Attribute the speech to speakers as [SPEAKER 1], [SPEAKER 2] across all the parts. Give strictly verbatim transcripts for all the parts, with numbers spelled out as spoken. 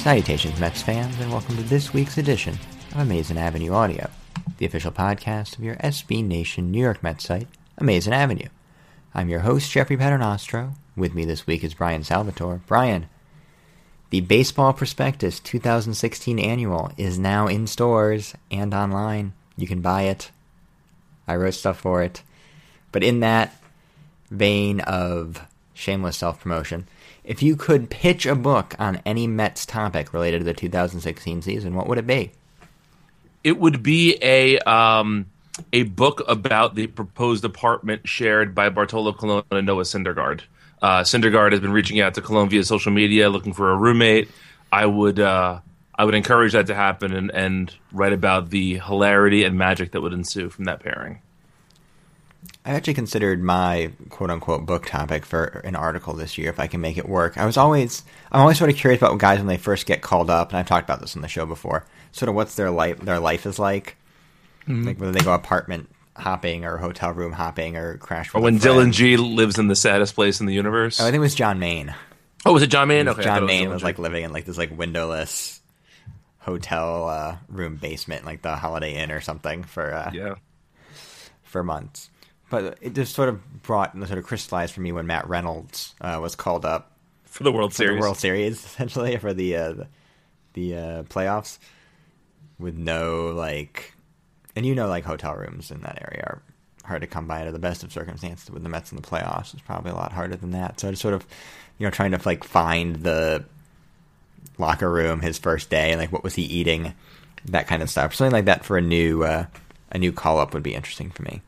[SPEAKER 1] Salutations, Mets fans, and welcome to this week's edition of Amazing Avenue Audio, the official podcast of your S B Nation New York Mets site, Amazing Avenue. I'm your host, Jeffrey Paternostro. With me this week is Brian Salvatore. Brian, the Baseball Prospectus twenty sixteen Annual is now in stores and online. You can buy it. I wrote stuff for it. But in that vein of shameless self-promotion, if you could pitch a book on any Mets topic related to the two thousand sixteen season, what would it be?
[SPEAKER 2] It would be a um, a book about the proposed apartment shared by Bartolo Colon and Noah Syndergaard. Uh, Syndergaard has been reaching out to Colon via social media, looking for a roommate. I would uh, I would encourage that to happen and, and write about the hilarity and magic that would ensue from that pairing.
[SPEAKER 1] I actually considered my quote-unquote book topic for an article this year, if I can make it work. I was always, I'm always sort of curious about guys when they first get called up, and I've talked about this on the show before, sort of what's their life, their life is like. Mm-hmm. Like whether they go apartment hopping or hotel room hopping or crash with
[SPEAKER 2] Or when
[SPEAKER 1] a friend.
[SPEAKER 2] Dylan G lives in the saddest place in the universe.
[SPEAKER 1] Oh, I think it was John Maine.
[SPEAKER 2] Oh, was it John Maine?
[SPEAKER 1] It was
[SPEAKER 2] Okay,
[SPEAKER 1] John
[SPEAKER 2] was
[SPEAKER 1] Maine
[SPEAKER 2] Dylan
[SPEAKER 1] was
[SPEAKER 2] G.
[SPEAKER 1] like living in like this like windowless hotel uh, room basement, like the Holiday Inn or something for uh,
[SPEAKER 2] yeah.
[SPEAKER 1] for months. But it just sort of brought, sort of crystallized for me when Matt Reynolds uh, was called up
[SPEAKER 2] for the World
[SPEAKER 1] for
[SPEAKER 2] Series.
[SPEAKER 1] the World Series, essentially, for the uh, the, the uh, playoffs, with no, like... And you know, like, hotel rooms in that area are hard to come by under the best of circumstances. With the Mets in the playoffs, it's probably a lot harder than that. So just sort of, you know, trying to, like, find the locker room his first day, and, like, what was he eating, that kind of stuff. Something like that for a new, uh, a new call-up would be interesting for me.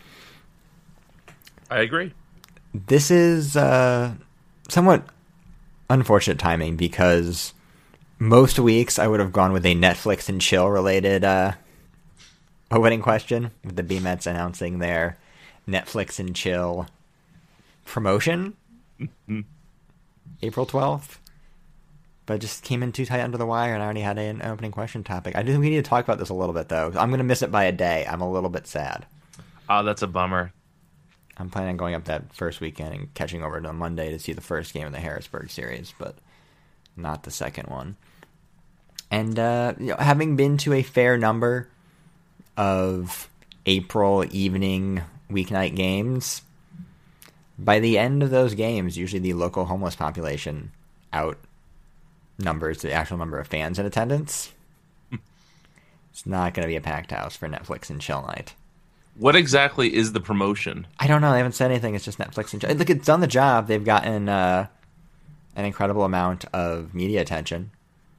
[SPEAKER 2] I agree.
[SPEAKER 1] This is uh, somewhat unfortunate timing because most weeks I would have gone with a Netflix and chill related uh, opening question, with the B-Mets announcing their Netflix and chill promotion
[SPEAKER 2] mm-hmm.
[SPEAKER 1] April twelfth. But it just came in too tight under the wire, and I already had an opening question topic. I do think we need to talk about this a little bit, though. I'm going to miss it by a day. I'm a little bit sad.
[SPEAKER 2] Oh, that's a bummer.
[SPEAKER 1] I'm planning on going up that first weekend and catching over to Monday to see the first game of the Harrisburg series, but not the second one. And uh, you know, having been to a fair number of April evening weeknight games, by the end of those games, usually the local homeless population outnumbers the actual number of fans in attendance. It's not going to be a packed house for Netflix and chill night.
[SPEAKER 2] What exactly is the promotion?
[SPEAKER 1] I don't know. They haven't said anything. It's just Netflix and chill. Look, it's done the job. They've gotten uh, an incredible amount of media attention.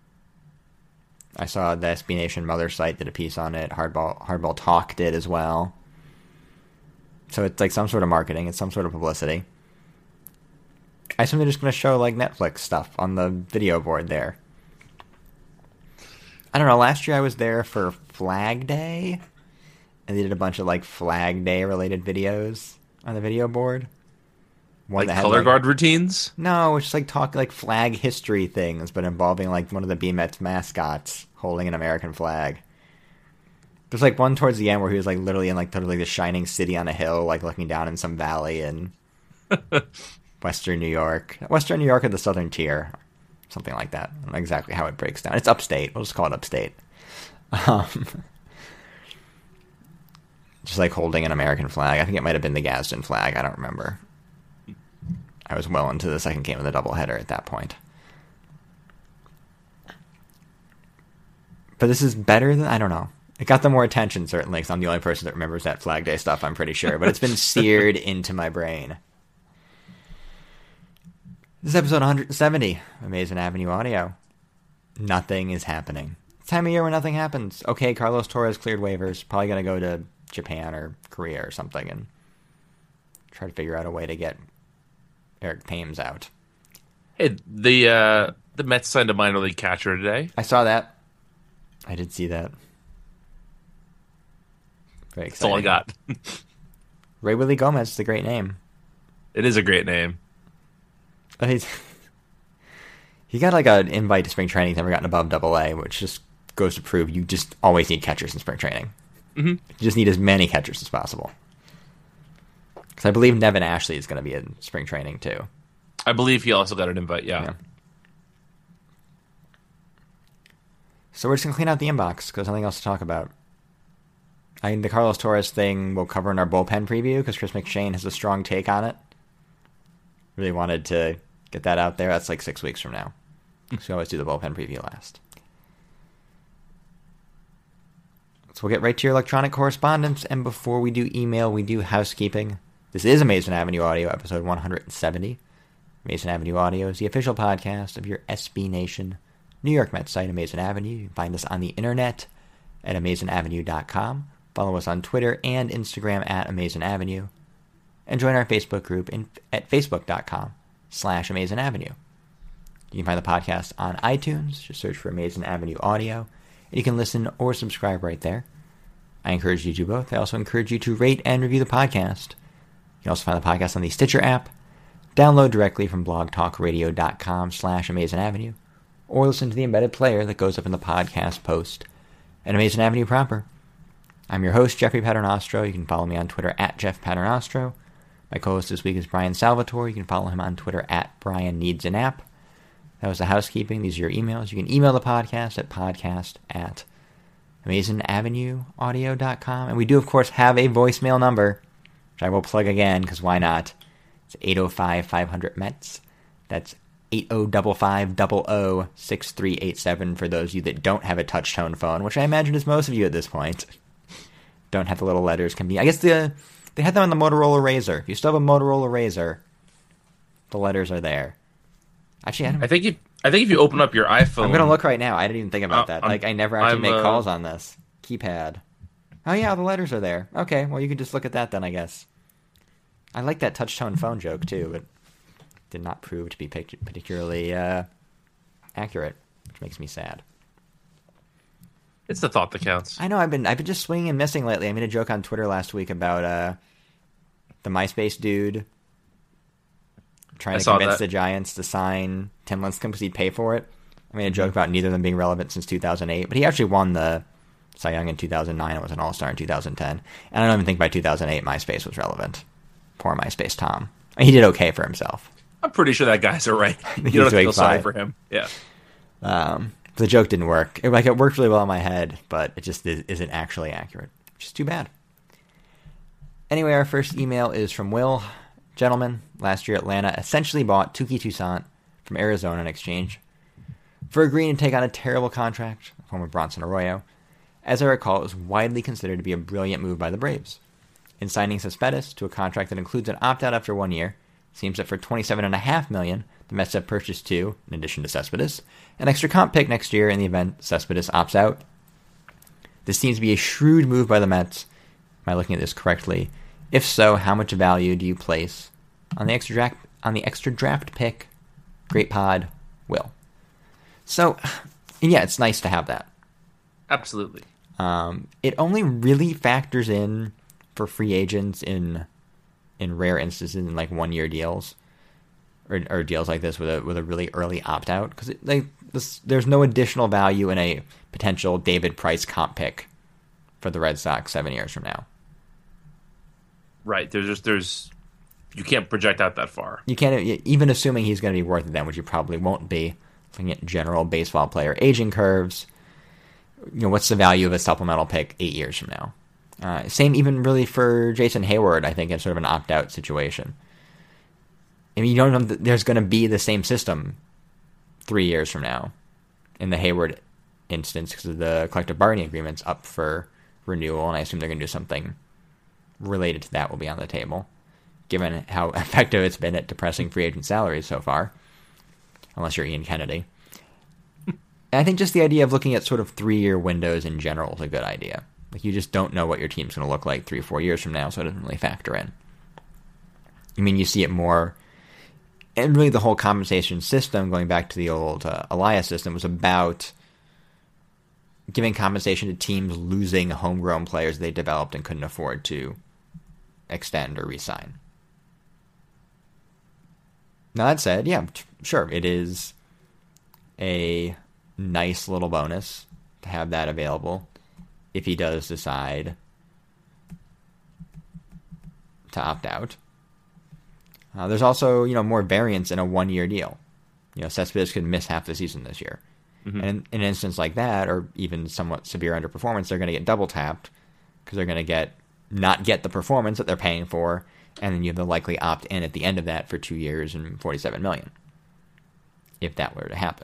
[SPEAKER 1] I saw the S B Nation Mother site did a piece on it. Hardball Hardball Talk did as well. So it's like some sort of marketing. It's some sort of publicity. I assume they're just going to show like Netflix stuff on the video board there. I don't know. Last year I was there for Flag Day. And they did a bunch of, like, Flag Day related videos on the video board.
[SPEAKER 2] One like color like, guard routines?
[SPEAKER 1] No, it's just, like, talk, like, flag history things, but involving, like, one of the B-Mets mascots holding an American flag. There's, like, one towards the end where he was, like, literally in, like, totally the shining city on a hill, like, looking down in some valley in Western New York. Western New York or the Southern Tier. Something like that. I don't know exactly how it breaks down. It's upstate. We'll just call it upstate. Um... Just like holding an American flag. I think it might have been the Gadsden flag. I don't remember. I was well into the second game of the doubleheader at that point. But this is better than... I don't know. It got them more attention, certainly, because I'm the only person that remembers that Flag Day stuff, I'm pretty sure. But it's been seared into my brain. This is episode one hundred seventy of Amazing Avenue Audio. Nothing is happening. It's time of year where nothing happens. Okay, Carlos Torres cleared waivers. Probably going to go to Japan or Korea or something and try to figure out a way to get Eric Thames out.
[SPEAKER 2] Hey, the uh, the Mets signed a minor league catcher today.
[SPEAKER 1] I saw that. I did see that. Very exciting.
[SPEAKER 2] That's all I got.
[SPEAKER 1] Ray Willie Gomez is a great name.
[SPEAKER 2] It is a great name.
[SPEAKER 1] He's, he got like an invite to spring training. He's never gotten above double A, which just goes to prove you just always need catchers in spring training.
[SPEAKER 2] Mm-hmm.
[SPEAKER 1] You just need as many catchers as possible. Because I believe Nevin Ashley is going to be in spring training too.
[SPEAKER 2] I believe he also got an invite, yeah.
[SPEAKER 1] So we're just going to clean out the inbox because there's nothing else to talk about. I mean, the Carlos Torres thing we'll cover in our bullpen preview because Chris McShane has a strong take on it. Really wanted to get that out there. That's like six weeks from now. So we always do the bullpen preview last. So we'll get right to your electronic correspondence. And before we do email, we do housekeeping. This is Amazing Avenue Audio, episode one hundred seventy. Amazing Avenue Audio is the official podcast of your S B Nation New York Mets site, Amazing Avenue. You can find us on the internet at amazing avenue dot com. Follow us on Twitter and Instagram at Amazing Avenue. And join our Facebook group in, at facebook.com slash Amazing Avenue. You can find the podcast on iTunes. Just search for Amazing Avenue Audio. And you can listen or subscribe right there. I encourage you to do both. I also encourage you to rate and review the podcast. You can also find the podcast on the Stitcher app. Download directly from blogtalkradio.com slash Amazing Avenue. Or listen to the embedded player that goes up in the podcast post at Amazing Avenue proper. I'm your host, Jeffrey Paternostro. You can follow me on Twitter at Jeff Paternostro. My co-host this week is Brian Salvatore. You can follow him on Twitter at Brian Needs an App. That was the housekeeping. These are your emails. You can email the podcast at podcast at amazing avenue audio dot com. And we do, of course, have a voicemail number, which I will plug again, because why not? It's eight oh five, five hundred, M E T S. That's eight oh five five zero zero six three eight seven for those of you that don't have a touch-tone phone, which I imagine is most of you at this point. Don't have the little letters. Can be. I guess the they had them on the Motorola Razr. If you still have a Motorola Razr, the letters are there. Actually, I, don't,
[SPEAKER 2] I think if I think if you open up your iPhone,
[SPEAKER 1] I'm gonna look right now. I didn't even think about
[SPEAKER 2] uh,
[SPEAKER 1] that.
[SPEAKER 2] I'm,
[SPEAKER 1] Like I never actually
[SPEAKER 2] I'm,
[SPEAKER 1] make
[SPEAKER 2] uh,
[SPEAKER 1] calls on this keypad. Oh yeah, the letters are there. Okay, well you can just look at that then, I guess. I like that touch-tone phone joke too, but did not prove to be particularly uh, accurate, which makes me sad.
[SPEAKER 2] It's the thought that counts.
[SPEAKER 1] I know I've been I've been just swinging and missing lately. I made a joke on Twitter last week about uh, the MySpace dude trying
[SPEAKER 2] I
[SPEAKER 1] to
[SPEAKER 2] saw
[SPEAKER 1] convince
[SPEAKER 2] that.
[SPEAKER 1] the Giants to sign Tim Lincecum because he'd pay for it. I made a joke about neither of them being relevant since two thousand eight, but he actually won the Cy Young in two thousand nine and was an All-Star in two thousand ten. And I don't even think by two thousand eight MySpace was relevant. Poor MySpace Tom. He did okay for himself.
[SPEAKER 2] I'm pretty sure that guy's all right. You
[SPEAKER 1] He's
[SPEAKER 2] don't have to
[SPEAKER 1] doing
[SPEAKER 2] feel sorry
[SPEAKER 1] fine.
[SPEAKER 2] for him. Yeah.
[SPEAKER 1] Um, the joke didn't work. It, like it worked really well in my head, but it just is, isn't actually accurate, which is too bad. Anyway, our first email is from Will. Gentlemen, last year Atlanta essentially bought Tuki Toussaint from Arizona in exchange for agreeing to take on a terrible contract in the form of Bronson Arroyo. As I recall, it was widely considered to be a brilliant move by the Braves. In signing Cespedes to a contract that includes an opt-out after one year, it seems that for twenty-seven point five million dollars, the Mets have purchased two, in addition to Cespedes, an extra comp pick next year in the event Cespedes opts out. This seems to be a shrewd move by the Mets. Am I looking at this correctly? If so, how much value do you place on the extra draft, on the extra draft pick? Great pod, Will. So, and yeah, it's nice to have that.
[SPEAKER 2] Absolutely.
[SPEAKER 1] Um, it only really factors in for free agents in in rare instances in like one year deals or, or deals like this with a with a really early opt out because like this, there's no additional value in a potential David Price comp pick for the Red Sox seven years from now.
[SPEAKER 2] Right. There's just there's you can't project out that far.
[SPEAKER 1] You can't even assuming he's going to be worth it then, which you probably won't be. Looking at general baseball player aging curves, you know, what's the value of a supplemental pick eight years from now? Uh, same even really for Jason Hayward, I think, in sort of an opt-out situation. I mean, you don't know that there's going to be the same system three years from now in the Hayward instance because of the collective bargaining agreement's up for renewal, and I assume they're going to do something related to that will be on the table, given how effective it's been at depressing free agent salaries so far, unless you're Ian Kennedy. And I think just the idea of looking at sort of three-year windows in general is a good idea. Like, you just don't know what your team's going to look like three or four years from now, so it doesn't really factor in. I mean, you see it more, and really the whole compensation system, going back to the old uh, Elias system, was about giving compensation to teams losing homegrown players they developed and couldn't afford to extend or re-sign. Now, that said, yeah, t- sure, it is a nice little bonus to have that available if he does decide to opt out. Uh, there's also, you know, more variance in a one-year deal. You know, Cespedes could miss half the season this year.
[SPEAKER 2] Mm-hmm.
[SPEAKER 1] And in, in an instance like that, or even somewhat severe underperformance, they're going to get double tapped because they're going to get not get the performance that they're paying for, and then you have the likely opt in at the end of that for two years and forty-seven million dollars, if that were to happen.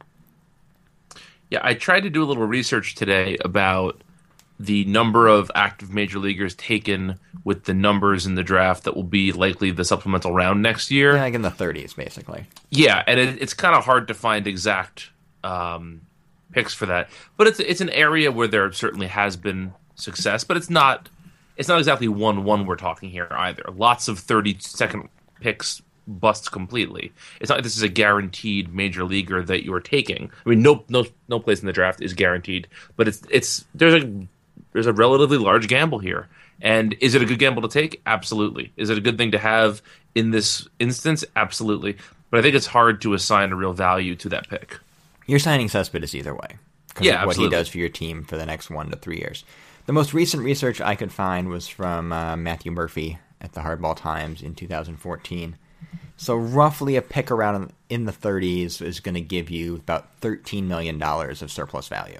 [SPEAKER 2] Yeah, I tried to do a little research today about the number of active major leaguers taken with the numbers in the draft that will be likely the supplemental round next year.
[SPEAKER 1] Yeah, like in the thirties, basically.
[SPEAKER 2] Yeah, and it, it's kind of hard to find exact um, picks for that, but it's it's an area where there certainly has been success, but it's not it's not exactly one one we're talking here either. Lots of thirty second picks bust completely. It's not like this is a guaranteed major leaguer that you are taking. I mean, no no no place in the draft is guaranteed, but it's it's there's a there's a relatively large gamble here. And is it a good gamble to take? Absolutely. Is it a good thing to have in this instance? Absolutely. But I think it's hard to assign a real value to that pick.
[SPEAKER 1] You're signing Cespedes either way. Because
[SPEAKER 2] Yeah,
[SPEAKER 1] of what
[SPEAKER 2] absolutely.
[SPEAKER 1] he does for your team for the next one to three years. The most recent research I could find was from uh, Matthew Murphy at the Hardball Times in two thousand fourteen. So roughly a pick around in the thirties is going to give you about thirteen million dollars of surplus value.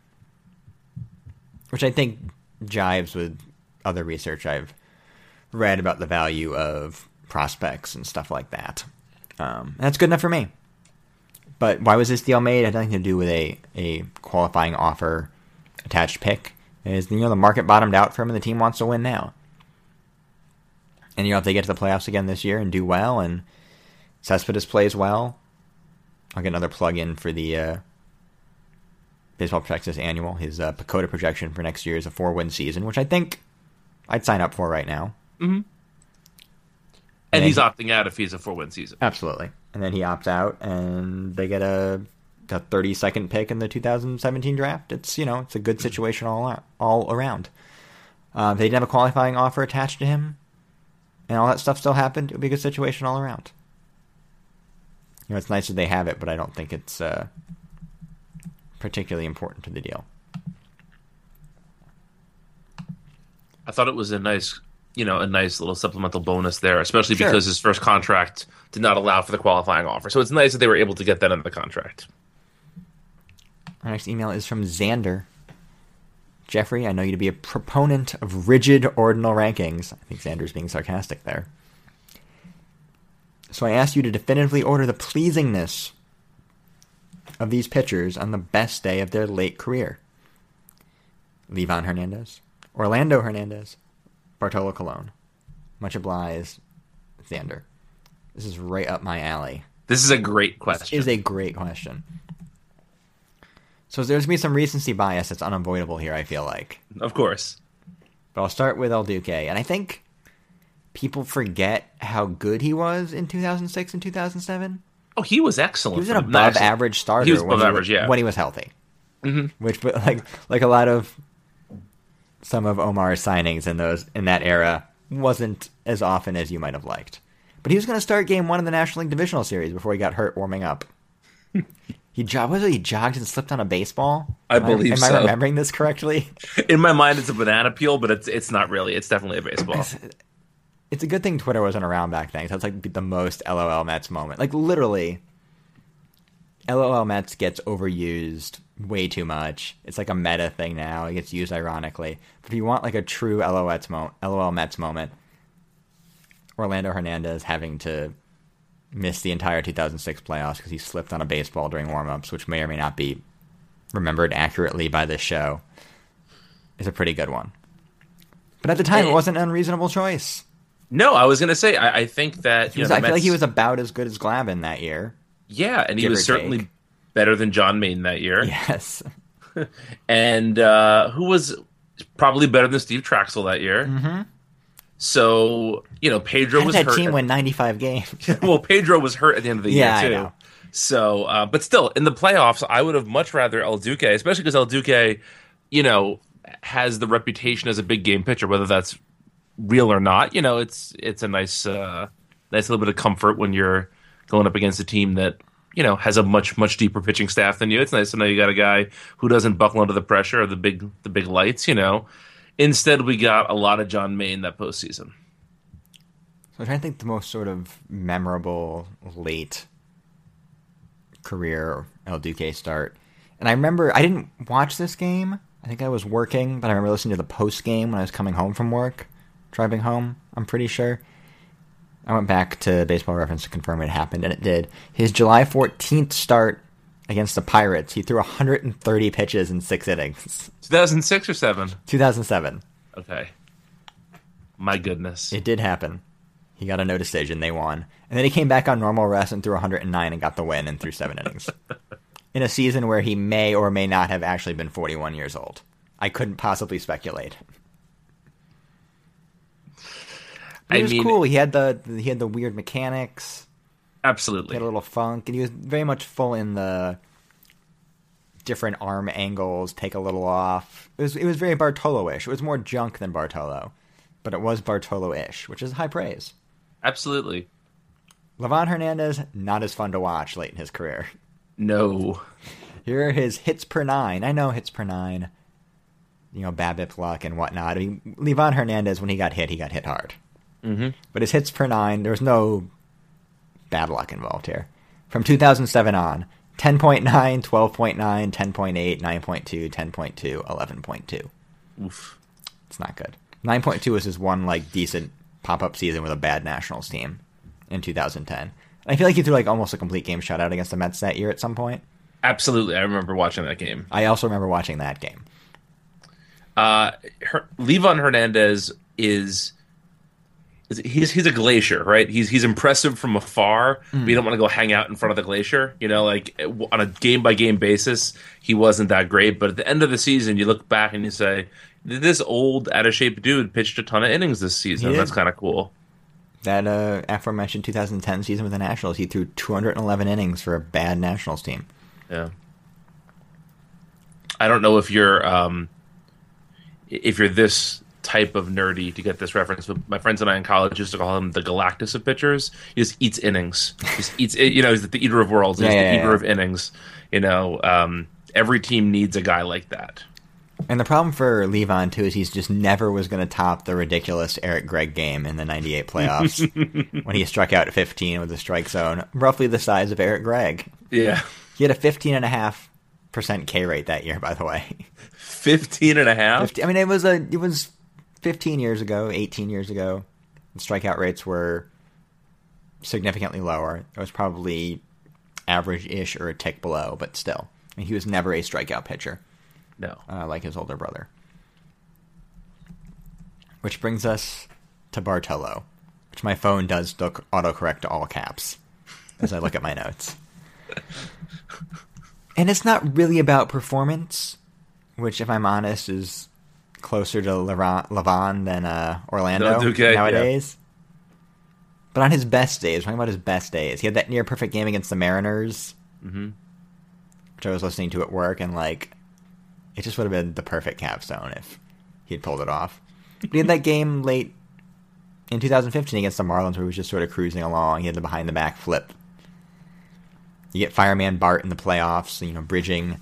[SPEAKER 1] Which I think jives with other research I've read about the value of prospects and stuff like that. Um, that's good enough for me. But why was this deal made? It had nothing to do with a, a qualifying offer attached pick. Is you know the market bottomed out for him and the team wants to win now. And you know if they get to the playoffs again this year and do well and Cespedes plays well, I'll get another plug in for the uh, Baseball Texas Annual. His uh, PECOTA projection for next year is a four-win season, which I think I'd sign up for right now.
[SPEAKER 2] Mm-hmm. And,
[SPEAKER 1] and
[SPEAKER 2] he's
[SPEAKER 1] he,
[SPEAKER 2] opting out if he's a four-win season.
[SPEAKER 1] Absolutely. And then he opts out, and they get a a thirty-second pick in the two thousand seventeen draft. It's you know it's a good situation all all around. Uh, if they didn't have a qualifying offer attached to him, and all that stuff still happened, it would be a good situation all around. You know, it's nice that they have it, but I don't think it's uh, particularly important to the deal.
[SPEAKER 2] I thought it was a nice, you know, a nice little supplemental bonus there, especially
[SPEAKER 1] Sure.
[SPEAKER 2] because his first contract did not allow for the qualifying offer. So it's nice that they were able to get that into the contract.
[SPEAKER 1] Our next email is from Xander. Jeffrey, I know you to be a proponent of rigid ordinal rankings. I think Xander's being sarcastic there. So I asked you to definitively order the pleasingness of these pitchers on the best day of their late career. Livan Hernandez, Orlando Hernandez, Bartolo Colon. Much obliged, Xander. This is right up my alley.
[SPEAKER 2] This is a great
[SPEAKER 1] This
[SPEAKER 2] question.
[SPEAKER 1] is a great question. So there's going to be some recency bias that's unavoidable here, I feel like.
[SPEAKER 2] Of course.
[SPEAKER 1] But I'll start with El Duque. And I think people forget how good he was in two thousand six and two thousand seven.
[SPEAKER 2] Oh, he was excellent.
[SPEAKER 1] He was an
[SPEAKER 2] for-
[SPEAKER 1] above
[SPEAKER 2] actually,
[SPEAKER 1] average starter
[SPEAKER 2] He was
[SPEAKER 1] when,
[SPEAKER 2] above
[SPEAKER 1] he
[SPEAKER 2] average,
[SPEAKER 1] was,
[SPEAKER 2] yeah.
[SPEAKER 1] when he was healthy.
[SPEAKER 2] Mm-hmm.
[SPEAKER 1] Which, but like like a lot of some of Omar's signings in those in that era wasn't as often as you might have liked. But he was going to start game one of the National League Divisional Series before he got hurt warming up. He jogged. Was it he jogged and slipped on a baseball?
[SPEAKER 2] I
[SPEAKER 1] Am
[SPEAKER 2] believe
[SPEAKER 1] Am
[SPEAKER 2] so.
[SPEAKER 1] I remembering this correctly?
[SPEAKER 2] In my mind, it's a banana peel, but it's it's not really. It's definitely a baseball.
[SPEAKER 1] It's a good thing Twitter wasn't around back then. So it's like the most LOL Mets moment. Like literally, LOL Mets gets overused way too much. It's like a meta thing now. It gets used ironically. But if you want like a true LOL Mets moment, LOL Mets moment, Orlando Hernandez having to miss the entire two thousand six playoffs because he slipped on a baseball during warm-ups, which may or may not be remembered accurately by this show, is a pretty good one. But at the time, it wasn't an unreasonable choice.
[SPEAKER 2] No, I was going to say, I, I think that...
[SPEAKER 1] He
[SPEAKER 2] You
[SPEAKER 1] was,
[SPEAKER 2] know,
[SPEAKER 1] I
[SPEAKER 2] the
[SPEAKER 1] feel like he
[SPEAKER 2] Mets-
[SPEAKER 1] was about as good as Glavine that year.
[SPEAKER 2] Yeah, and he
[SPEAKER 1] give
[SPEAKER 2] was
[SPEAKER 1] or
[SPEAKER 2] certainly
[SPEAKER 1] take.
[SPEAKER 2] better than John Maine that year.
[SPEAKER 1] Yes.
[SPEAKER 2] And uh, who was probably better than Steve Traxel that year.
[SPEAKER 1] Mm-hmm.
[SPEAKER 2] So, you know, Pedro
[SPEAKER 1] How
[SPEAKER 2] was
[SPEAKER 1] did that
[SPEAKER 2] hurt.
[SPEAKER 1] team win ninety-five games?
[SPEAKER 2] Well, Pedro was hurt at the end of the
[SPEAKER 1] Yeah, I
[SPEAKER 2] year, too.
[SPEAKER 1] know.
[SPEAKER 2] So, uh, but still, in the playoffs, I would have much rather El Duque, especially because El Duque, you know, has the reputation as a big game pitcher, whether that's real or not. You know, it's it's a nice, uh, nice little bit of comfort when you're going up against a team that, you know, has a much, much deeper pitching staff than you. It's nice to know you got a guy who doesn't buckle under the pressure of the big, the big lights, you know. Instead, we got a lot of John Maine that postseason.
[SPEAKER 1] So I'm trying to think the most sort of memorable late career El Duque start. And I remember, I didn't watch this game. I think I was working, but I remember listening to the post game when I was coming home from work, driving home, I'm pretty sure. I went back to Baseball Reference to confirm it happened, and it did. His July fourteenth start against the Pirates, he threw one hundred thirty pitches in six innings.
[SPEAKER 2] two thousand six or seven?
[SPEAKER 1] two thousand seven.
[SPEAKER 2] Okay. My goodness.
[SPEAKER 1] It did happen. He got a no decision. They won. And then he came back on normal rest and threw one hundred nine and got the win and threw seven innings. In a season where he may or may not have actually been forty-one years old. I couldn't possibly speculate. But it
[SPEAKER 2] I
[SPEAKER 1] was
[SPEAKER 2] mean,
[SPEAKER 1] cool. He had the he had the weird mechanics.
[SPEAKER 2] Absolutely.
[SPEAKER 1] He had a little funk, and he was very much full in the different arm angles, take a little off. It was it was very Bartolo-ish. It was more junk than Bartolo, but it was Bartolo-ish, which is high praise.
[SPEAKER 2] Absolutely.
[SPEAKER 1] Livan Hernandez, not as fun to watch late in his career.
[SPEAKER 2] No.
[SPEAKER 1] Here are his hits per nine. I know hits per nine, you know, BABIP luck and whatnot. I mean, Livan Hernandez, when he got hit, he got hit hard.
[SPEAKER 2] Mm-hmm.
[SPEAKER 1] But his hits per nine, there was no bad luck involved here. From two thousand seven on, ten point nine, twelve point nine, ten point eight, nine point two, ten point two, eleven point two.
[SPEAKER 2] Oof.
[SPEAKER 1] It's not good. nine point two was his one, like, decent pop-up season with a bad Nationals team in two thousand ten. I feel like he threw, like, almost a complete game shutout against the Mets that year at some point.
[SPEAKER 2] Absolutely. I remember watching that game.
[SPEAKER 1] I also remember watching that game.
[SPEAKER 2] Uh, Her- Livan Hernandez is... He's he's a glacier, right? He's he's impressive from afar, mm. but you don't want to go hang out in front of the glacier. You know, like on a game by game basis, he wasn't that great. But at the end of the season, you look back and you say, "This old, out of shape dude pitched a ton of innings this season. That's kind of cool." That
[SPEAKER 1] uh, aforementioned two thousand ten season with the Nationals, he threw two hundred eleven innings for a bad Nationals team.
[SPEAKER 2] Yeah, I don't know if you're um, if you're this type of nerdy to get this reference, but my friends and I in college used to call him the Galactus of pitchers. He just eats innings. He just eats, you know, he's the eater of worlds. He's
[SPEAKER 1] yeah,
[SPEAKER 2] the
[SPEAKER 1] yeah,
[SPEAKER 2] eater
[SPEAKER 1] yeah.
[SPEAKER 2] of innings. You know, um, every team needs a guy like that.
[SPEAKER 1] And the problem for Livan, too, is he's just never was going to top the ridiculous Eric Gregg game in the ninety-eight playoffs when he struck out at fifteen with a strike zone, roughly the size of Eric Gregg.
[SPEAKER 2] Yeah.
[SPEAKER 1] He had a fifteen point five percent K rate that year, by the way.
[SPEAKER 2] fifteen and a half?
[SPEAKER 1] fifty, I mean, it was a, it was fifteen years ago, eighteen years ago. The strikeout rates were significantly lower. It was probably average-ish or a tick below, but still. I mean, he was never a strikeout pitcher.
[SPEAKER 2] No.
[SPEAKER 1] Uh, like his older brother. Which brings us to Bartolo, which my phone does look autocorrect to all caps as I look at my notes. And it's not really about performance, which, if I'm honest, is closer to Livan than uh, Orlando
[SPEAKER 2] no, okay,
[SPEAKER 1] nowadays. Yeah. But on his best days, talking about his best days, he had that near-perfect game against the Mariners,
[SPEAKER 2] mm-hmm.
[SPEAKER 1] which I was listening to at work, and, like, it just would have been the perfect capstone if he'd pulled it off. But he had that game late in two thousand fifteen against the Marlins where he was just sort of cruising along. He had the behind-the-back flip. You get Fireman Bart in the playoffs, you know, bridging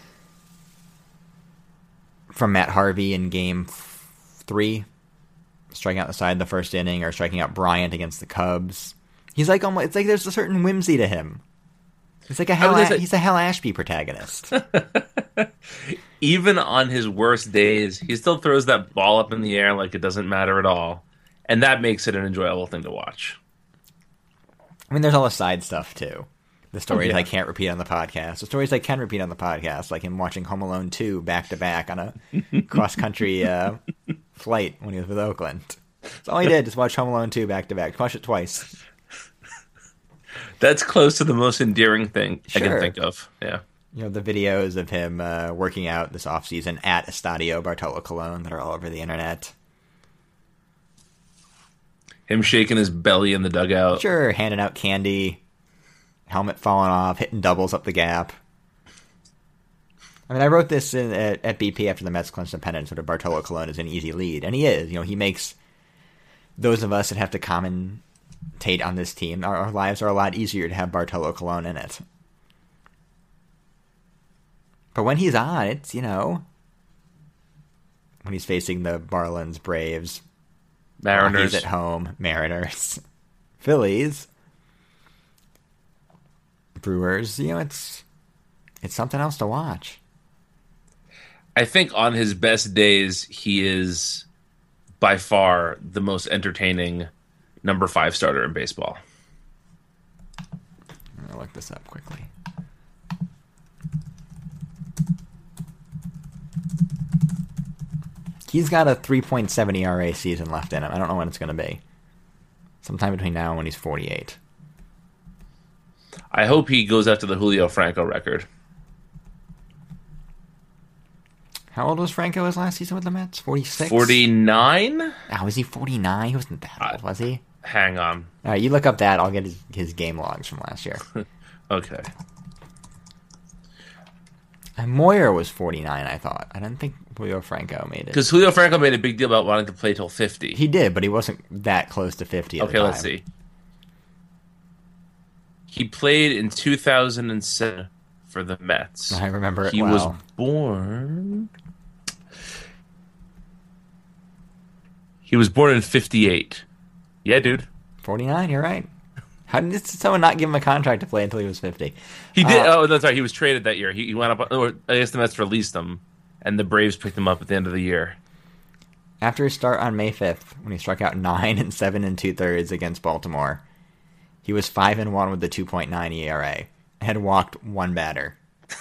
[SPEAKER 1] from Matt Harvey in game three, striking out the side of the first inning, or striking out Bryant against the Cubs. He's like almost, it's like there's a certain whimsy to him. It's like a Hal, a, he's a Hal Ashby protagonist.
[SPEAKER 2] Even on his worst days, he still throws that ball up in the air like it doesn't matter at all. And that makes it an enjoyable thing to watch.
[SPEAKER 1] I mean, there's all the side stuff, too. The stories
[SPEAKER 2] oh, yeah.
[SPEAKER 1] I can't repeat on the podcast. The stories I can repeat on the podcast, like him watching Home Alone two back-to-back on a cross-country uh, flight when he was with Oakland. That's all he did, just watch Home Alone two back-to-back. Watch it twice.
[SPEAKER 2] That's close to the most endearing thing
[SPEAKER 1] sure.
[SPEAKER 2] I can think of. Yeah.
[SPEAKER 1] You know, the videos of him uh, working out this offseason at Estadio Bartolo Colon that are all over the internet.
[SPEAKER 2] Him shaking his belly in the dugout.
[SPEAKER 1] Sure, handing out candy, helmet falling off, hitting doubles up the gap. I mean, I wrote this in, at, at B P after the Mets clinched the pennant, sort of Bartolo Colon is an easy lead. And he is. You know, he makes those of us that have to commentate on this team, our, our lives are a lot easier to have Bartolo Colon in it. But when he's on, it's, you know, when he's facing the Marlins, Braves,
[SPEAKER 2] Mariners
[SPEAKER 1] Rockies at home, Mariners, Phillies, Brewers, you know, it's It's something else to watch.
[SPEAKER 2] I think on his best days, he is by far the most entertaining number five starter in baseball.
[SPEAKER 1] I'm going to look this up quickly. He's got a three point seven E R A season left in him. I don't know when it's going to be. Sometime between now and when he's forty-eight.
[SPEAKER 2] I hope he goes after the Julio Franco record.
[SPEAKER 1] How old was Franco his last season with the Mets? forty-six?
[SPEAKER 2] forty-nine?
[SPEAKER 1] Oh, was he forty-nine? He wasn't that old, was he?
[SPEAKER 2] Hang on.
[SPEAKER 1] All right, you look up that. I'll get his, his game logs from last year.
[SPEAKER 2] Okay.
[SPEAKER 1] And Moyer was forty-nine, I thought. I didn't think Julio Franco made it.
[SPEAKER 2] Because Julio Franco made a big deal about wanting to play till fifty.
[SPEAKER 1] He did, but he wasn't that close to fifty at
[SPEAKER 2] okay,
[SPEAKER 1] the time.
[SPEAKER 2] let's see. He played in two thousand seven for the Mets.
[SPEAKER 1] I remember it
[SPEAKER 2] He
[SPEAKER 1] well.
[SPEAKER 2] was born... He was born in fifty-eight. Yeah, dude.
[SPEAKER 1] forty-nine, you're right. How did someone not give him a contract to play until he was fifty?
[SPEAKER 2] He did.
[SPEAKER 1] Uh,
[SPEAKER 2] oh, that's right. He was traded that year. He, he went up. Or I guess the Mets released him, and the Braves picked him up at the end of the year.
[SPEAKER 1] After his start on May fifth, when he struck out nine and seven and two thirds against Baltimore, he was five and one with the two point nine E R A. Had walked one batter.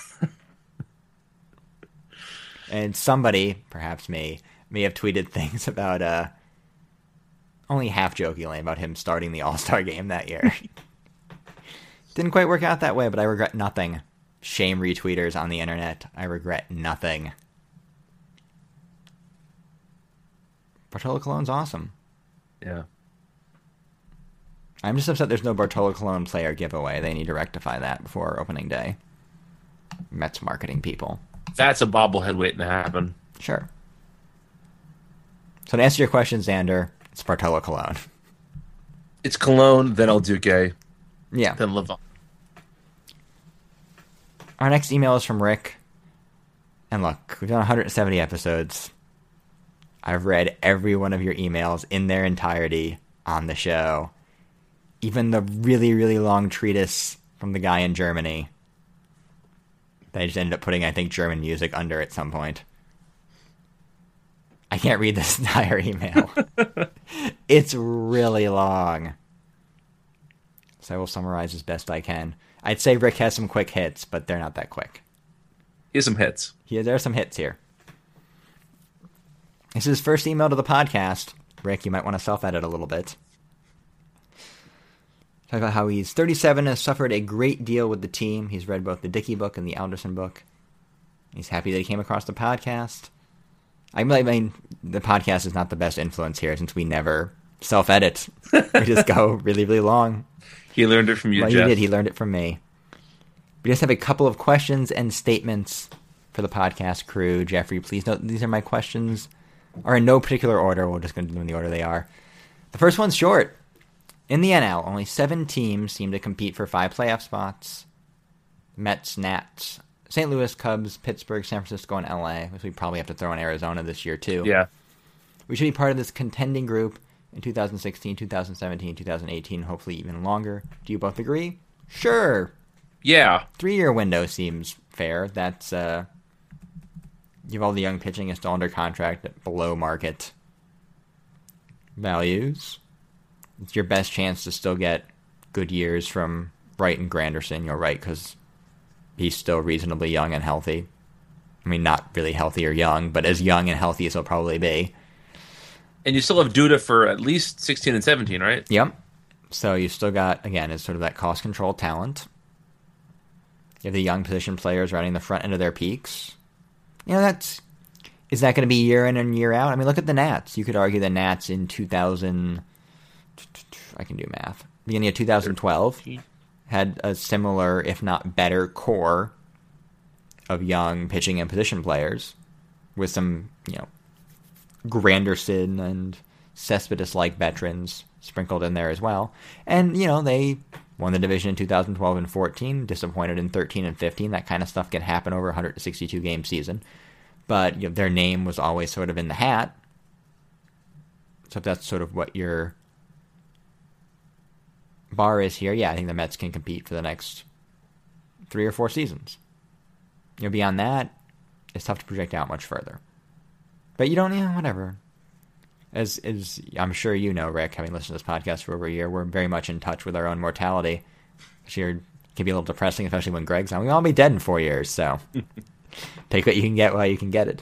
[SPEAKER 1] And somebody, perhaps me, may have tweeted things about uh, only half jokingly about him starting the All-Star game that year. Didn't quite work out that way, but I regret nothing. Shame retweeters on the internet. I regret nothing. Bartolo Colon's awesome.
[SPEAKER 2] Yeah.
[SPEAKER 1] I'm just upset there's no Bartolo Colon player giveaway. They need to rectify that before opening day. Mets marketing people.
[SPEAKER 2] That's a bobblehead waiting to happen.
[SPEAKER 1] Sure. So to answer your question, Xander, it's Bartolo Colon.
[SPEAKER 2] It's Cologne, then El Duque,
[SPEAKER 1] Yeah.
[SPEAKER 2] then Levon.
[SPEAKER 1] Our next email is from Rick. And look, we've done one hundred seventy episodes. I've read every one of your emails in their entirety on the show. Even the really, really long treatise from the guy in Germany. They just ended up putting, I think, German music under at some point. I can't read this entire email. It's really long. So I will summarize as best I can. I'd say Rick has some quick hits, but they're not that quick.
[SPEAKER 2] Here's some hits.
[SPEAKER 1] Yeah, there are some hits here. This is his first email to the podcast. Rick, you might want to self-edit a little bit. Talk about how he's thirty-seven, has suffered a great deal with the team. He's read both the Dickey book and the Alderson book. He's happy that he came across the podcast. I mean, the podcast is not the best influence here since we never self-edit. We just go really, really long.
[SPEAKER 2] He learned it from you,
[SPEAKER 1] well,
[SPEAKER 2] Jeff.
[SPEAKER 1] He did. He learned it from me. We just have a couple of questions and statements for the podcast crew. Jeffrey, please note these are my questions. Are in no particular order. We're just going to do them in the order they are. The first one's short. In the N L, only seven teams seem to compete for five playoff spots. Mets, Nats, Saint Louis, Cubs, Pittsburgh, San Francisco, and L A, which we probably have to throw in Arizona this year, too.
[SPEAKER 2] Yeah.
[SPEAKER 1] We should be part of this contending group in two thousand sixteen, two thousand seventeen, two thousand eighteen, hopefully even longer. Do you both agree? Sure.
[SPEAKER 2] Yeah.
[SPEAKER 1] Three-year window seems fair. That's, uh... You have all the young pitching is still under contract at below market values. It's your best chance to still get good years from Wright and Granderson. You're right, because he's still reasonably young and healthy. I mean, not really healthy or young, but as young and healthy as he'll probably be.
[SPEAKER 2] And you still have Duda for at least sixteen and seventeen, right?
[SPEAKER 1] Yep. So you've still got, again, it's sort of that cost control talent. You have the young position players running the front end of their peaks. You know, that's... Is that going to be year in and year out? I mean, look at the Nats. You could argue the Nats in two thousand... I can do math. Beginning of two thousand twelve had a similar, if not better, core of young pitching and position players with some, you know, Granderson and Cespedes-like veterans sprinkled in there as well. And, you know, they won the division in two thousand twelve and fourteen, disappointed in thirteen and fifteen. That kind of stuff can happen over a one hundred sixty-two game season. But you know, their name was always sort of in the hat. So if that's sort of what your bar is here, yeah, I think the Mets can compete for the next three or four seasons. You know, beyond that, it's tough to project out much further. But you don't, you know, whatever. As, as I'm sure you know, Rick, having listened to this podcast for over a year, we're very much in touch with our own mortality. It can be a little depressing, especially when Greg's on. We'll all be dead in four years, so take what you can get while you can get it.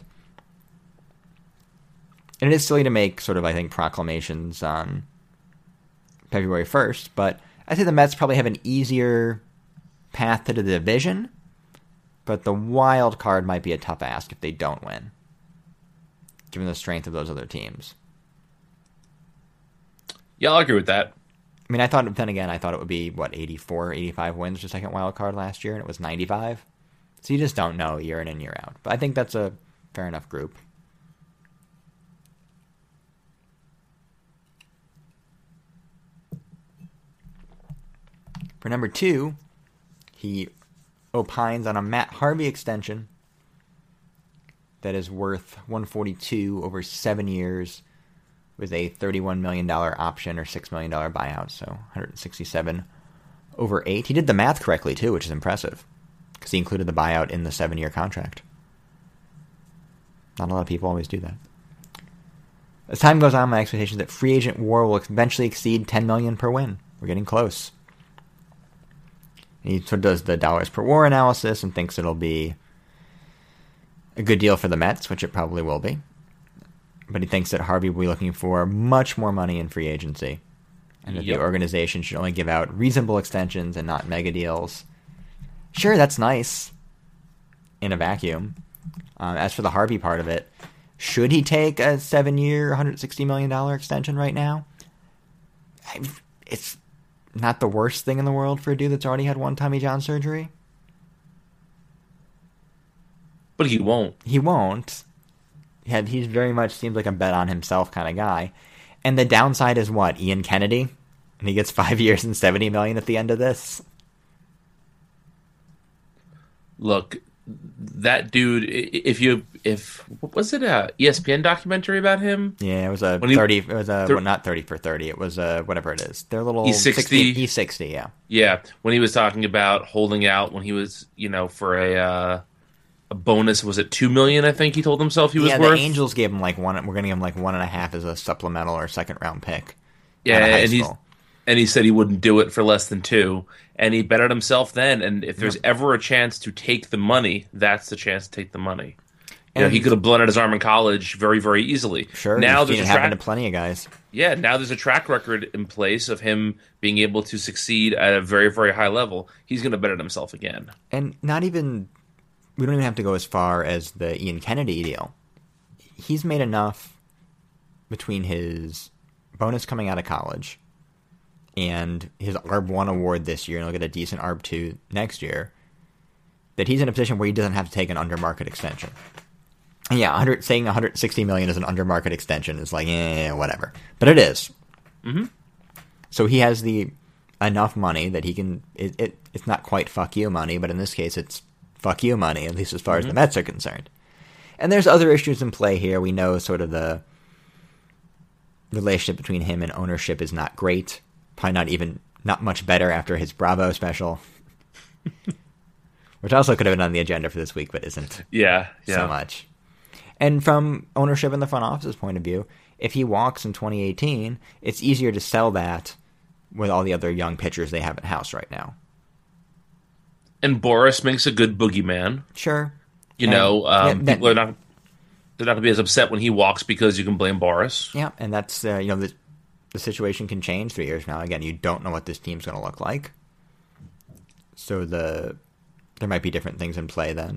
[SPEAKER 1] And it is silly to make sort of, I think, proclamations on February first, but I think the Mets probably have an easier path to the division, but the wild card might be a tough ask if they don't win, given the strength of those other teams.
[SPEAKER 2] Yeah, I'll agree with that.
[SPEAKER 1] I mean, I thought, then again, I thought it would be, what, eighty-four, eighty-five wins for second wild card last year, and it was ninety-five. So you just don't know year in and year out. But I think that's a fair enough group. For number two, he opines on a Matt Harvey extension that is worth one forty-two over seven years with a thirty-one million dollars option or six million dollars buyout, so one hundred sixty-seven over eight. He did the math correctly, too, which is impressive, because he included the buyout in the seven-year contract. Not a lot of people always do that. As time goes on, my expectation is that free agent war will eventually exceed ten million dollars per win. We're getting close. He sort of does the dollars per war analysis and thinks it'll be a good deal for the Mets, which it probably will be. But he thinks that Harvey will be looking for much more money in free agency, and that yep. the organization should only give out reasonable extensions and not mega deals. Sure, that's nice in a vacuum. Um, as for the Harvey part of it, should he take a seven-year, one hundred sixty million dollars extension right now? It's not the worst thing in the world for a dude that's already had one Tommy John surgery.
[SPEAKER 2] But he won't.
[SPEAKER 1] He won't. He he's very much seems like a bet on himself kind of guy. And the downside is what? Ian Kennedy? And he gets five years and seventy million dollars at the end of this?
[SPEAKER 2] Look, that dude, if you, if, what was it, a E S P N documentary about him?
[SPEAKER 1] Yeah, it was a
[SPEAKER 2] when
[SPEAKER 1] thirty,
[SPEAKER 2] he,
[SPEAKER 1] it was a,
[SPEAKER 2] thir-
[SPEAKER 1] well, not thirty for thirty, it was a, whatever it is. Their little
[SPEAKER 2] E sixty.
[SPEAKER 1] E sixty, yeah.
[SPEAKER 2] Yeah, when he was talking about holding out when he was, you know, for a, uh, a bonus, was it two million dollars, I think he told himself he was
[SPEAKER 1] yeah,
[SPEAKER 2] worth?
[SPEAKER 1] Yeah, the Angels gave him like one, we're going to give him like one and a half as a supplemental or second round pick.
[SPEAKER 2] Yeah, and he's, and he said he wouldn't do it for less than two. And he betted himself then. And if there's yep. ever a chance to take the money, that's the chance to take the money. You and know, he could have blown out his arm in college very, very easily.
[SPEAKER 1] Sure,
[SPEAKER 2] now
[SPEAKER 1] you've
[SPEAKER 2] there's
[SPEAKER 1] seen
[SPEAKER 2] a
[SPEAKER 1] it happen
[SPEAKER 2] track,
[SPEAKER 1] to plenty of guys.
[SPEAKER 2] Yeah, now there's a track record in place of him being able to succeed at a very, very high level. He's going to bet it himself again.
[SPEAKER 1] And not even, we don't even have to go as far as the Ian Kennedy deal. He's made enough between his bonus coming out of college and his A R B one award this year, and he'll get a decent A R B two next year, that he's in a position where he doesn't have to take an under-market extension. And yeah, one hundred, saying one hundred sixty million dollars is an under-market extension is like, eh, whatever. But it is.
[SPEAKER 2] Mm-hmm.
[SPEAKER 1] So he has the enough money that he can, it, it it's not quite fuck you money, but in this case it's fuck you money, at least as far mm-hmm. as the Mets are concerned. And there's other issues in play here. We know sort of the relationship between him and ownership is not great. Probably not even, not much better after his Bravo special. Which also could have been on the agenda for this week, but isn't.
[SPEAKER 2] Yeah, yeah.
[SPEAKER 1] So much. And from ownership in the front office's point of view, if he walks in twenty eighteen, it's easier to sell that with all the other young pitchers they have in house right now.
[SPEAKER 2] And Boris makes a good boogeyman.
[SPEAKER 1] Sure.
[SPEAKER 2] You
[SPEAKER 1] and,
[SPEAKER 2] know, um,
[SPEAKER 1] yeah, that,
[SPEAKER 2] people are not, they're not going to be as upset when he walks because you can blame Boris.
[SPEAKER 1] Yeah, and that's, uh, you know, the, the situation can change three years from now. Again, you don't know what this team's going to look like. So the there might be different things in play then.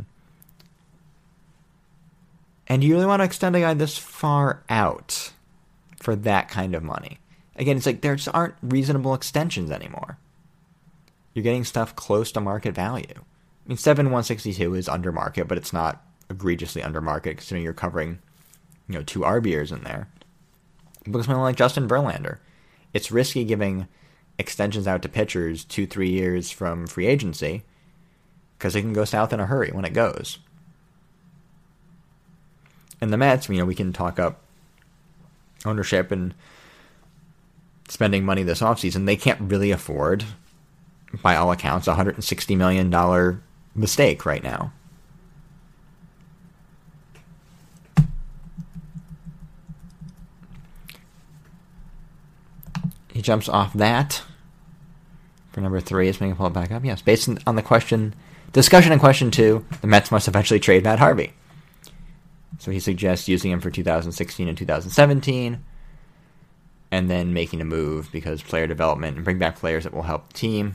[SPEAKER 1] And do you really want to extend a guy this far out for that kind of money? Again, it's like there just aren't reasonable extensions anymore. You're getting stuff close to market value. I mean, seven one sixty-two is under market, but it's not egregiously under market considering you're covering, you know, two RBers in there. Because someone like Justin Verlander, it's risky giving extensions out to pitchers two, three years from free agency because it can go south in a hurry when it goes. And the Mets, you know, we can talk up ownership and spending money this offseason. They can't really afford, by all accounts, a one hundred sixty million dollars mistake right now. jumps off that for number three. Is making pull it back up. Yes, based on the question discussion in question two, the Mets must eventually trade Matt Harvey. So he suggests using him for two thousand sixteen and two thousand seventeen, and then making a move because player development and bring back players that will help the team.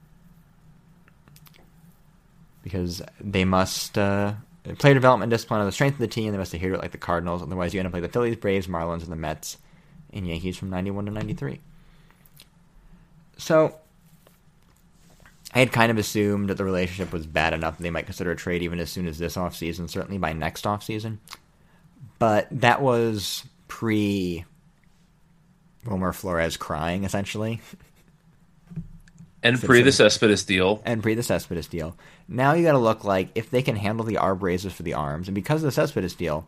[SPEAKER 1] Because they must uh, player development discipline are the strength of the team. They must adhere to it like the Cardinals. Otherwise, you end up like the Phillies, Braves, Marlins, and the Mets and Yankees from ninety-one to ninety-three. So I had kind of assumed that the relationship was bad enough that they might consider a trade even as soon as this offseason, certainly by next offseason. But that was pre Wilmer Flores crying, essentially.
[SPEAKER 2] And pre the Cespedes deal.
[SPEAKER 1] And pre the Cespedes deal. Now you got to look like if they can handle the arb raises for the arms, and because of the Cespedes deal,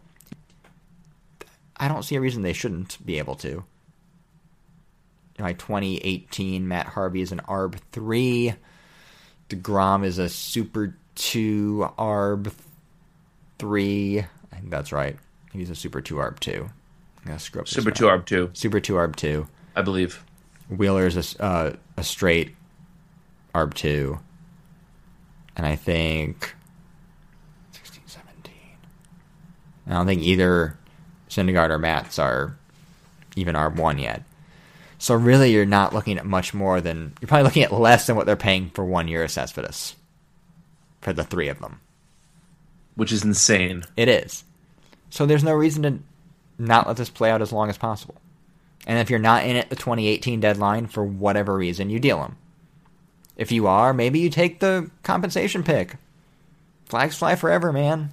[SPEAKER 1] I don't see a reason they shouldn't be able to. My twenty eighteen Matt Harvey is an arb three. DeGrom is a Super two arb three. I think that's right. He's a Super two arb two. I'm gonna screw up this
[SPEAKER 2] Super
[SPEAKER 1] one.
[SPEAKER 2] two arb two.
[SPEAKER 1] Super two arb two.
[SPEAKER 2] I believe.
[SPEAKER 1] Wheeler's a, uh, a straight arb two. And I think sixteen, seventeen. I don't think either Syndergaard or Matz are even arb one yet. So really you're not looking at much more than... You're probably looking at less than what they're paying for one year of Cespedes. For the three of them.
[SPEAKER 2] Which is insane.
[SPEAKER 1] It is. So there's no reason to not let this play out as long as possible. And if you're not in at the twenty eighteen deadline, for whatever reason, you deal them. If you are, maybe you take the compensation pick. Flags fly forever, man.